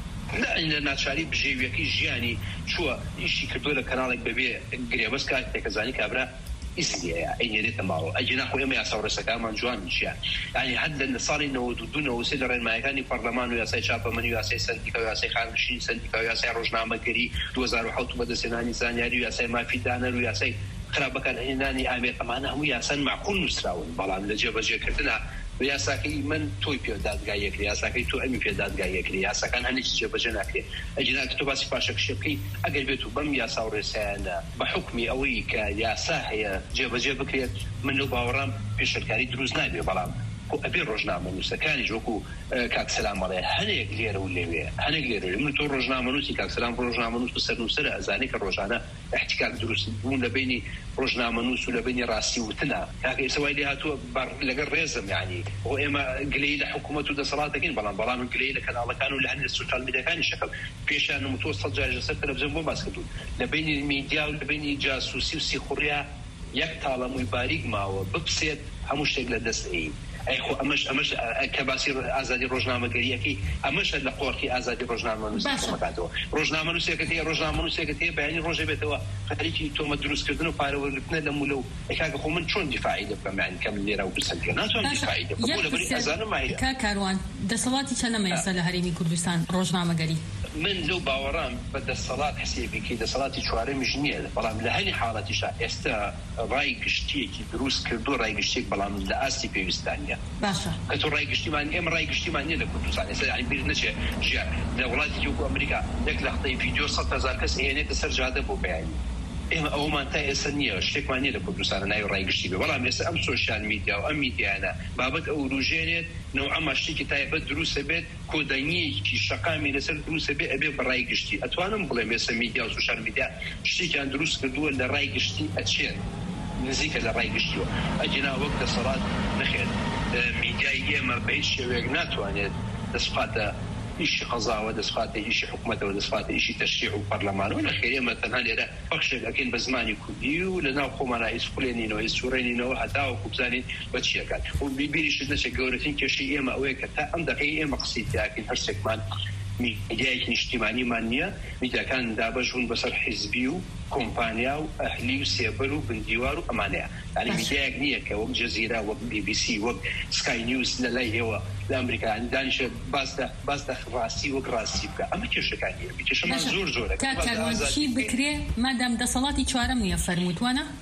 لە ناچاری بژێویەکی ژیانی چووە ئیشی کردووە لە کەناڵێک بەبێ گرێبەست کاتێکە زانی کابرا ئیسلیەیە ئەینێرێتە ماڵەوە ئەجێ ناخۆ ئێمە یاسا ڕێسەکانمان جوان نیشیان ینی هەر لە ساڵی نەوەد و دوو نەوەد و سێ لە ڕێنمایەکانی پەرلەمان و یاسای چاپەمەنی و یاسای سەندیکا و یاسای خانشین سەندیکا و یاسای ڕۆژنامەگەری دوو هەزار و حەوت و بەدەستهێنانی زانیاری و یاسای مافی دانەر و یاسای خراپەکان هێنانی ئامێر ئەمانە هەموو یاسان معقول نووسراون بەڵام لە جێبەجێکردنا یاساکەی من تۆی پێ دادگایەکری یاساکەی تۆ ئەمی پێ دادگایەکری یاساکان هەنێکی جێبەجێ ناکرێت ئەجێ تۆ باسی پاشەکشێ بکەی ئەگەر بێت و بەم یاسا و ڕێسایانە بە حکمی ئەوەی کە یاسا هەیە جێبەجێ بکرێت من لەو باوەڕام پێشەرکاری دروست نابێ بەڵام ئەبێ ڕۆژنامەنووسەکانی ژۆکو کاکسەلام بەڵێ هەنێک لێرە و لێوێ هەنێک لێرە من تۆ ڕۆژنامەنووسی کاکسەلام ڕۆژنامەنووس و سەرنووسەرە ئەزانێ کە ڕۆژانە احتیکاک دروست بوون لە بینی ڕۆژنامەنووس و لە بینی ڕاستی وتنە کاکە ئێستا وای لێ هاتووە لەگەڵ ڕێزم یعنی بۆ ئێمە گلەی لە حکوومەت و دەسەڵاتەکەین بەڵام بەڵام گلەی لە کەناڵەکان و لە هەندێک سوشال میدیاکانی شەکەم پێشیان و تۆ سەد جار لەسەر تەلەڤیزیۆن بۆ باس کردوون لە بینی میدیا و لە بینی جاسووسی و سیخوڕیا یەک تاڵەمووی باریک ماوە بپسێت هەموو شتێک لە دەستەی ئەی خۆ ئەمەش ئەمەش کە باسی ئازادی ڕۆژنامەگەریەکەی ئەمەش لە قۆڕکی ئازادی ڕۆژنامەنووسەکەمەکاتەوە ڕۆژنامەنووسێکە هەیە ڕۆژنامەنووسێکە هەیە بەیانی ڕۆژێ بێتەوە خەریکی تۆمە دروستکردن و پارەوەگرتنە لە مولە و ئەکاکە خۆ من چۆن دیفاعی دەبکەم یانی کەم لێرە و بسەندێ ناتوان دیفاعی دەبکەم بۆ لەبەری ئەزانم مایە کا کاروان دەسەڵاتی چەندەمە ئێستا لە هەرێمی کوردستان ڕۆژنامەگەری من لەو باوەڕام بە دەسەڵات حسێبێکی دەسەڵاتی چوارەمیش نییە بەڵام لە هەنی حاڵەتیشا ئێستا ڕای گشتیەکی دروست کردو ڕای گشتێک بەڵام لە ئاستی پێویستانیە باشە کە تۆ ڕای گشتیمان ئێمە ڕای گشتیمان نییە لە کوردستان ئێستا یعنی بیر نەچێ ژیان لە وڵاتی وەکو ئەمریکا یەک لەختەی ڤیدیۆ سەد هەزار کەس هێنێتە سەر جادە بۆ بەیانی ئێمە ئەومان تا ئێستا نییە شتێکمان نییە لە کوردستانە ناوی ڕای گشتی بێ بەڵام ئێستا ئەم سۆشیال میدیا و ئەم میدیانە بابەت ئەو ڕوژێنێت نەوعەما شتێکی تایبەت دروستە بێت کۆدەنیەکی شەقامی لەسەر دروستە بێ ئەبێ بە ڕای گشتی ئەتوانم بڵێم ئێستا میدیا و سۆشیال میدیا شتێکیان دروست کردووە لە ڕای گشتی ئەچێت نزیکە لە ڕای گشتیوە ئەجینا وەک دەسەڵات نەخێت میدیای ئێمە بە هیچ شێوەیەک ناتوانێت دەسخاتە ئیشی قەزاوە دەسخاتە ئیشی حکوومەتەوە دەسخاتە ئیشی تەشریع و پەرلەمانەوە لەخێر ئێمە تەنها لێرە بەخشێک ئەکەین بە زمانی کوردی و لەناو خۆمانە ئیسکولێنینەوە ئیسوڕێنینەوە هەتاوەکو بزانین بە چیەکات و بیبیریشت نەچێت گەورەترین کێشەی ئێمە ئەوەیە کە تا ئەم دەقەی ئێمە قسەی تیاکەین هەرسێکمان میدیایەکی نیشتیمانیمان نییە میدیاکان دابەشون بەسەر حیزبی و کۆمپانیا و ئەهلی و سێبەر و بندیوار و ئەمانەیە یعنی میدیایەک نییە کە وەک جەزیرە وەک بی بی سی وەک سکای نیوز لە لای ئێوە لە ئەمریکا دانیشە باسدە ڕاستی وەک ڕاستی بکە ئەمە کێشەکانیە کێشەمان زۆر زۆرە چی بکرێ مادام دەسەڵاتی چوارەم نییە فەرمووتوانە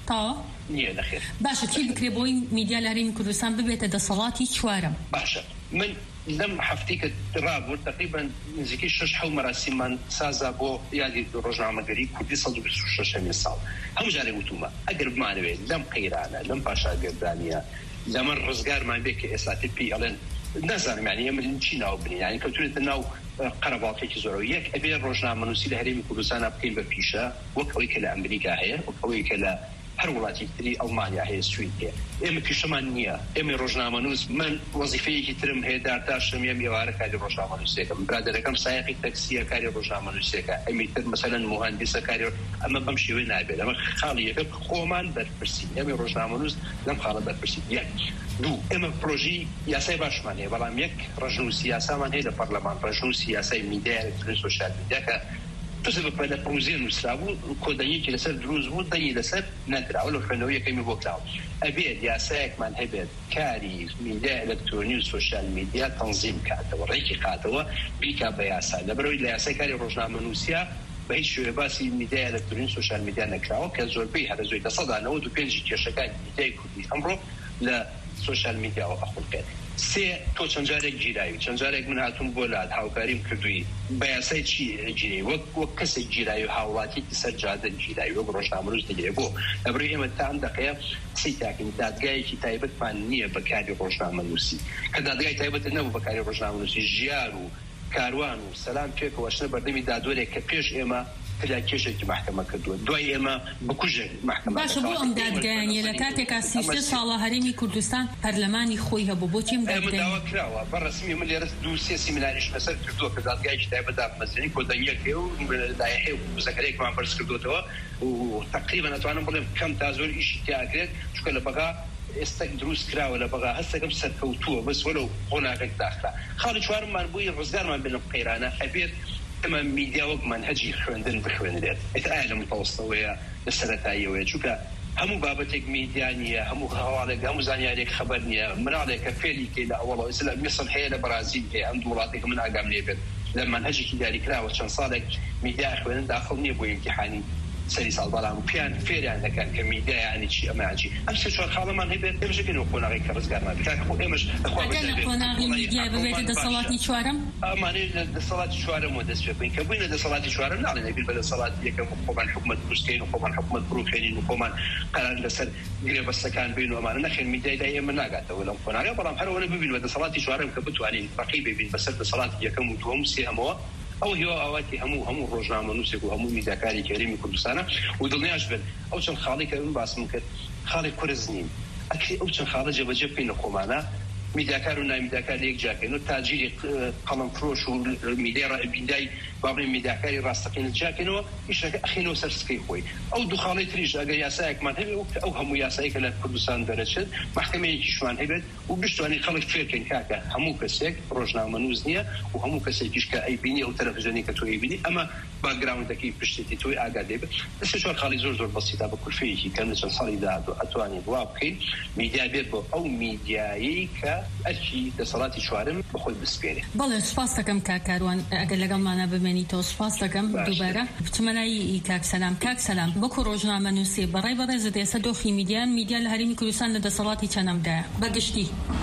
تا نییە نەخێر. باشە چی بکرێ بۆی میدیا لە هەرێمی کوردستان ببێتە دەسەڵاتی چوارەم؟ باشە من لەم هەفتەی کە ڕابوو تقریبا نزیکەی شش حەو مەراسیممان سازا بۆ یادی ڕۆژنامەگەری کوردی سەد و بیست و شەشەمین ساڵ. هەموو جارێک وتومە ئەگەر بمانەوێت لەم قەیرانە لەم پاشاگەردانیە لەمە ڕزگارمان بێت کە ئێستا پێی ئەڵێن نازانم یعنی ئێمە چی ناو بنین یعنی کەوتونێتە ناو قەرەباڵقێکی زۆرەوە. یەک ئەبێ ڕۆژنامەنووسی لە هەرێمی کوردستانە بکەین بە پیشە وەک ئەوەی کە لە ئەمریکا هەیە وەک ئەوەی کە لە هەر وڵاتی تری ئەڵمانیا هەیە سوید هەیە. ئێمە پیشەمان نییە. ئێمە ڕۆژنامەنووس من وەزیفەیەکی ترم هەیە دارتاشم یم ئێوارە کاری ڕۆژنامەنووسێکم برادەرەکەم سایقی تەکسیە کاری ڕۆژنامەنووسێکە ئەمی تر مەسەلەن مهندسە کاری ئەمە بەم شێوەی نابێت. ئەمە خاڵی یەکە خۆمان بەرپرسی ئێمە ڕۆژنامەنووس لەم خاڵە بەرپرسی. یەک دوو ئێمە پرۆژی یاسای باشمان هەیە بەڵام یەک ڕژنووسی یاسامان هەیە لە پەرلەمان ڕژنووسی یاسای میدیا ئەلکترۆنیک سۆشیال میدیا کە تۆسە بە لە پرۆژێ نووسرابوو کۆدەیەکی لەسەر دروست بوو دەنگی لەسەر نەدراوە لە خوێندنەوەی یەکەمی بۆ کراوە. ئەبێت یاسایەکمان هەبێت کاری میدیا ئەلکترۆنیک و سۆشیال میدیا تەنزیم کاتەوە ڕێکی قاتەوە بیکا بە یاسا لەبەرەوەی لە یاسای کاری ڕۆژنامەنووسیە بە هیچ شێوێ باسی میدیا ئەلکترۆنیک سۆشیال میدیا نەکراوە کە زۆربەی هەرە زۆی دە سەدا نەوەت و پێنج کێشەکانی میدیای کوردی ئەمڕۆ لە سۆشیال میدیاوە ئەخڵکێت. سێ تۆ چەند جارێک گیراوی چەند جارێک من هاتووم بۆ لات هاوکاریم کردووی بە یاسای چی گیری وەک وەک کەسێک گیراوی و هاوڵاتیی سەر جادە گیراوی وەک ڕۆژنامەنووس دەگیرێت بۆ لەبەرەوەی ئێمە تا ئەم دەقەیە سی تاکەین دادگایەکی تایبەتمان نییە بەکاری ڕۆژنامەنووسی کە دادگای تایبەت نەبوو بەکاری ڕۆژنامەنووسی ژیار و کاروان و سەلام پێکەوە شنە بەردەمی دادوەرێک کە پێش ئێمە تلا کێشێکی محکەمە کردووە دوای ئێمە بکوژێک محکەمە. باشە بۆ ئەم دادگایانیە لە کاتێکا سی سێ ساڵە هەرێمی کوردستان پەرلەمانی خۆی هەبوو بۆ چیم دادگای داوا کراوە بەڕسمی من لێرە دوو سێ سیمیناریش لەسەر کردووە کە دادگایەکی تایبەت دادمەزرێنی کۆدەنگیەکێ و لایحەیە و وزەکەرێکمان بەرز کردوتەوە و تقریبا ئەتوانم بڵێم کەم تا زۆر ئیشی تیاکرێت چونکە لە بەغا ئێستا دروست کراوە لە بەغا هەستەکەم سەرکەوتووە بەس وەلەو قۆناغێک داخرا. خاڵی چوارممان بووی ڕزگارمان بێنە قەیرانە ئەبێت ئەمە میدیا وەک منهەجی خوێندن بخوێنرێت. ئێستا ئایا لە متەوەستەوەیە لە سەرەتاییەوەیە چونکە هەموو بابەتێک میدیا نییە هەموو هەواڵێک هەموو زانیارێک خەبەر نییە مناڵێکە فێری کەی لە ئەوڵەوە ئێستا لە میسر هەیە لە بەرازیل هەیە ئەم دوو وڵاتێک من ئاگام لێ بێت لە منهەجێکی دیاریکراوە چەند ساڵێک میدیا خوێندن داخڵ نییە بۆ ئیمتیحانی سەری ساڵ بەڵام پیان فێریان دەکەن کە میدیا یعنی چی ئەمە یعنی چی ئەم سێ چوار خاڵەمان هەبێت ئێمەشەکەن و قۆناغی کە ڕزگارمان بکات خۆ ئێمەش ئەگەر قۆناغی میدیا ببێتە دەسەڵاتی چوارەم ئەمانەی لە دەسەڵاتی چوارەمەوە دەست پێ بکەین کە بووینە دەسەڵاتی چوارەم ناڵێن ئەبیر بە دەسەڵاتی یەکەم خۆمان حکومەت دروستکەین و خۆمان حکومەت بڕوخێنین و خۆمان قەرار لەسەر گرێبەستەکان بین و ئەمانە نەخێن میدیای دای ئێمە ناگاتەوە لەم قۆناغی بەڵام هەرەوەنە ببین بە دەسەڵاتی چوارەم کە بتوانین ڕقی ببین بەسەر دەسەڵاتی یەکەم و دووەم و سێهەمەوە ئەو هیوا ئاواتی هەموو هەموو ڕۆژنامەنووسێک و هەموو میدیاکاری هەرێمی کوردستانە و دڵنیاش بن ئەو چەند خاڵی کە من باسم کرد خاڵی کورز نین ئەکری ئەو چەند خاڵە جێبەجێ بکەین لە خۆمانە میدیاکار و نامیدیاکار لەیەک جاکەین و تاجیری قەڵەم فرۆش و میدیا ڕائبیندای باڵێ میدیاکاری ڕاستەقینە جاکەینەوە ئیشەکە ئەخینەوە سەر سکەی خۆی. ئەو دوو خاڵی تریش ئەگەر یاسایەکمان هەبێت ئەو هەموو یاسایی کە لە کوردستان دەرەچێت محکەمەیەکیشمان هەبێت و بشتوانی خەڵک فێرکەین کاکە هەموو کەسێک ڕۆژنامەنووس نییە و هەموو کەسێکیش کە ئەیبینی ئەو تەلەڤیزیۆنی کە تۆ ئەیبینی ئەمە باگراوندەکەی پشتێتی تۆی ئاگادار بێت. دەسێ چوار خاڵی زۆر زۆر بەسیطە بە کورفەیەکی کەم لە چەند ساڵی داهاتوو ئەتوانین وا بکەین میدیا بێت بۆ ئەو میدیایی کە ئەرکی دەسەڵاتی چوارم بەخۆی بسپێنێ. بەڵێ سوپاس دەکەم کاکاروان ئەگەر لەگەڵمانە بمێنیتەوە سوپاس دەکەم دووبارە بچمەلای کاک سەلام. کاک سەلام بەکو ڕۆژنامەنووسی بەڕێ بەڕێزت ئێستا دۆخی میدیان میدیا لە هەرێمی کوردستان لە دەسەڵاتی چەندەمدایە بەگشتی؟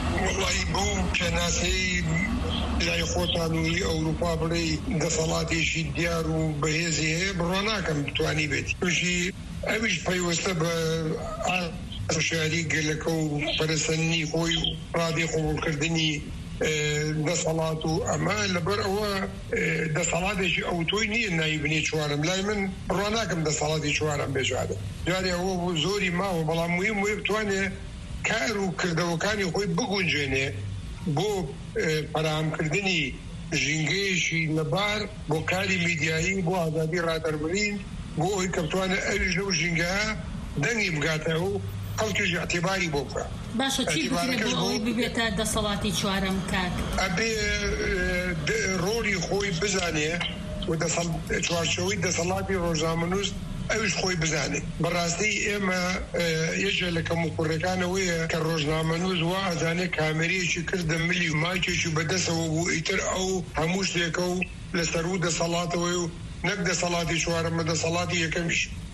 وڵی بۆ کەناسەی لای خۆتانوی ئەوروپا بڵێ دەسەڵاتێکی دیار و بەهێزی هەیە بڕوا ناکەم بتوانی بێت توشی ئەویش پەیوەستە بە شاری گەلەکە و پەرسەنی خۆی و ڕادی قوبوڵکردنی دەسەڵات و ئەمە لەبەر ئەوە دەسەڵاتێکی ئەو تۆی نییە نایبنی چوارم لای من بڕوا ناکەم دەسەڵاتی چوارم بێژادە جارێ ئەوە بۆ زۆری ماوە بەڵام مویم وێ بتوانێ کار و کردەوەکانی خۆی بگونجێنێ بۆ پەرامکردنی ژینگەیەکی لەبار بۆ کاری میدیایی بۆ ئازادی ڕادەربڕین بۆ ئەوی کە بتوانێت ئەویش لەو ژینگەیە دەنگی بگاتەوە و خەڵکیش اعتیباری بۆ بکە. باشە چی بکرێت بۆ ئەوەی ببێتە دەسەڵاتی چوارەم کاک؟ ئەبێ ڕۆڵی خۆی بزانێ و چوارچەوەی دەسەڵاتی ڕۆژنامەنووس ئەویش خۆی بزانێت. بەڕاستی ئێمە یەکێک لە کەموکوڕەکانەوەیە کە ڕۆژنامەنووس وا ئەزانێت کامێرەیەکی کردە ملی و مایکێکی بەدەستەوە بوو ئیتر ئەو هەموو شتێکە و لەسەر و دەسەڵاتەوەی و نەک دەسەڵاتی چوارەمە دەسەڵاتی یەکەمیش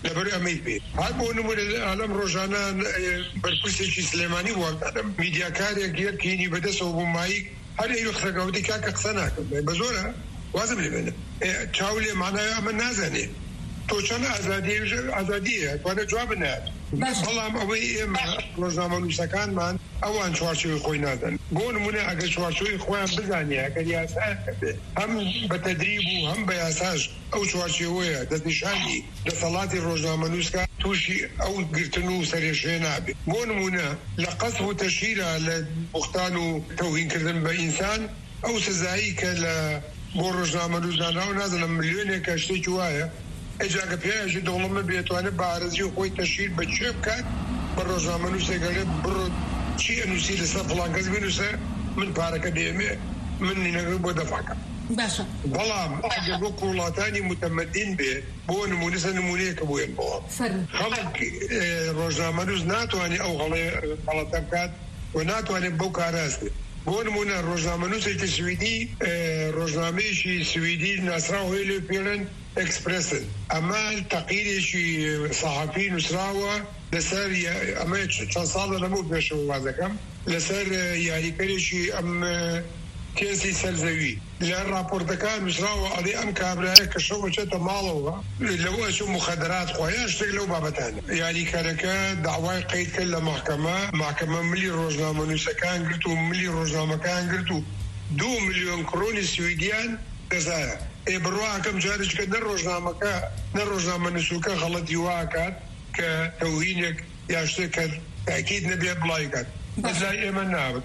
لەبەر ئەمەی بێ هەر بۆ نمونە ئالەم ڕۆژانە بەرپرسێکی سلێمانی وەڵدادەم میدیاکارێک یەکینی بەدەستەوە بوو مایک هەر ئەیوە قسەگەوتی کاکە قسە ناکەم بە زۆرە وازم لێ بێنم چاو لێ مانایە ئەمە نازانێ تۆ چەند ئازادی ئازادیە توانێت جواب بنات بەڵام ئەوەی ئێمە ڕۆژنامەنووسەکانمان ئەوان چوارچێوی خۆی نادەن بۆ نمونە ئەگەر چوارچێوی خۆیان بزانێ ئەگەر یاسا هەم بە تەدریب و هەم بە یاساش ئەو چوارچێوەیە دەستنیشانی دەسەڵاتی ڕۆژنامەنووسکە تووشی ئەو گرتن و سەرێشێ نابێت بۆ نمونە لە قەسف و تەشیرە لە بوختان و تەوهینکردن بە ئینسان ئەو سزایی کە لە بۆ ڕۆژنامەنووسدانراو نازانم ملیۆنێکە شتێکی وایە ئەجاگە پێیژی دەوڵەمە بێتوانێت بە ئارەزی و خۆی تەشیر بە چێ بکات بە ڕۆژنامەنووسێکەڵێ بڕۆ چی ئەنووسی لەسەر فڵان کەس بنووسە من پارەکە دێمێ من نینەکە بۆ دەفاکەم باشە بەڵام ئەگەر بۆ وڵاتانی متەمەدین بێ بۆ نمونەسە نمونەیەکە بووێن بەوە خەڵک ڕۆژنامەنووس ناتوانێت ئەو غەڵەتە بکات و ناتوانێت بەو کاراستێت بۆ نمونە ڕۆژنامەنووسێکی سویدی ڕۆژنامەیەکی سویدی ناسراوەی لێ پێڵێن ئەکسپرسن ئەمە تەقیرێکی سەحافی نووسراوە لەسەر ئەمە چەند ساڵە لەمەوە پێشەوە وازەکەم لەسەر یاریکەرێکی ئەم کێسی سەرزەوی لە راپۆرتەکان نووسراوە ئەڵێ ئەم کابرایە کە شەو بچێتە ماڵەوە لەوە چ مخەدرات خۆیان شتێک لەو بابەتانە یاریکەرەکە داوای قەید کرد لە ماحکەمە ماحکەمە ملی ڕۆژنامەنووسەکان گرت و ملی ڕۆژنامەکان گرت و دوو ملیۆن کڕۆنی سویدیان دەزایە ئێ بڕواکەم جارێککە نە ڕۆژنامەکە نە ڕۆژنامەنووسوکە غەڵەتی واکات کە تەوهینێک یا شتێک کە تاکید نەبێت بڵای کات بەزای ئێمە نابێت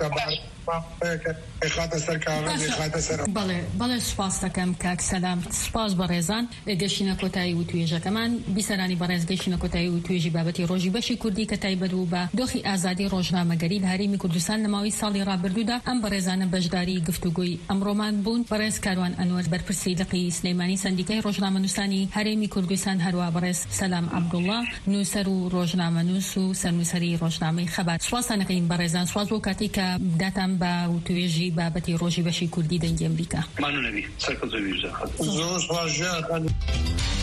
بەڵێ بەڵێ سوپاس دەکەم کاک سەلام سوپاس بە ڕێزان گەشتینە کۆتایی و توێژەکەمان بیسەرانی بەڕێز گەشتینە کۆتایی و توێژی بابەتی ڕۆژی بەشی کوردی کە تایبەت و بە دۆخی ئازادی ڕۆژنامەگەری لە هەرێمی کوردستان لە ماوەی ساڵی ڕابردوودا ئەم بەڕێزانە بەشداری گفتوگۆی ئەمڕۆمان بوون بەڕێز کاروان ئەنوەر بەرپرسی لقی سلەیمانی سەندیکای ڕۆژنامەنووسانی هەرێمی کوردستان هەروە بەڕێز سەلام عەبدوڵڵا نووسەر و ڕۆژنامەنووس و سەرنووسەری ڕۆژنامەی خەبات سوپاسانەکەین بەڕێزان سواز بۆ کاتی کە داتان بە توێژی بابەتی ڕۆژی بەشی کوردی دەنگی ئەمریکا. مانو نەبی سەرکەوتوی ویزە. زۆر سپاس.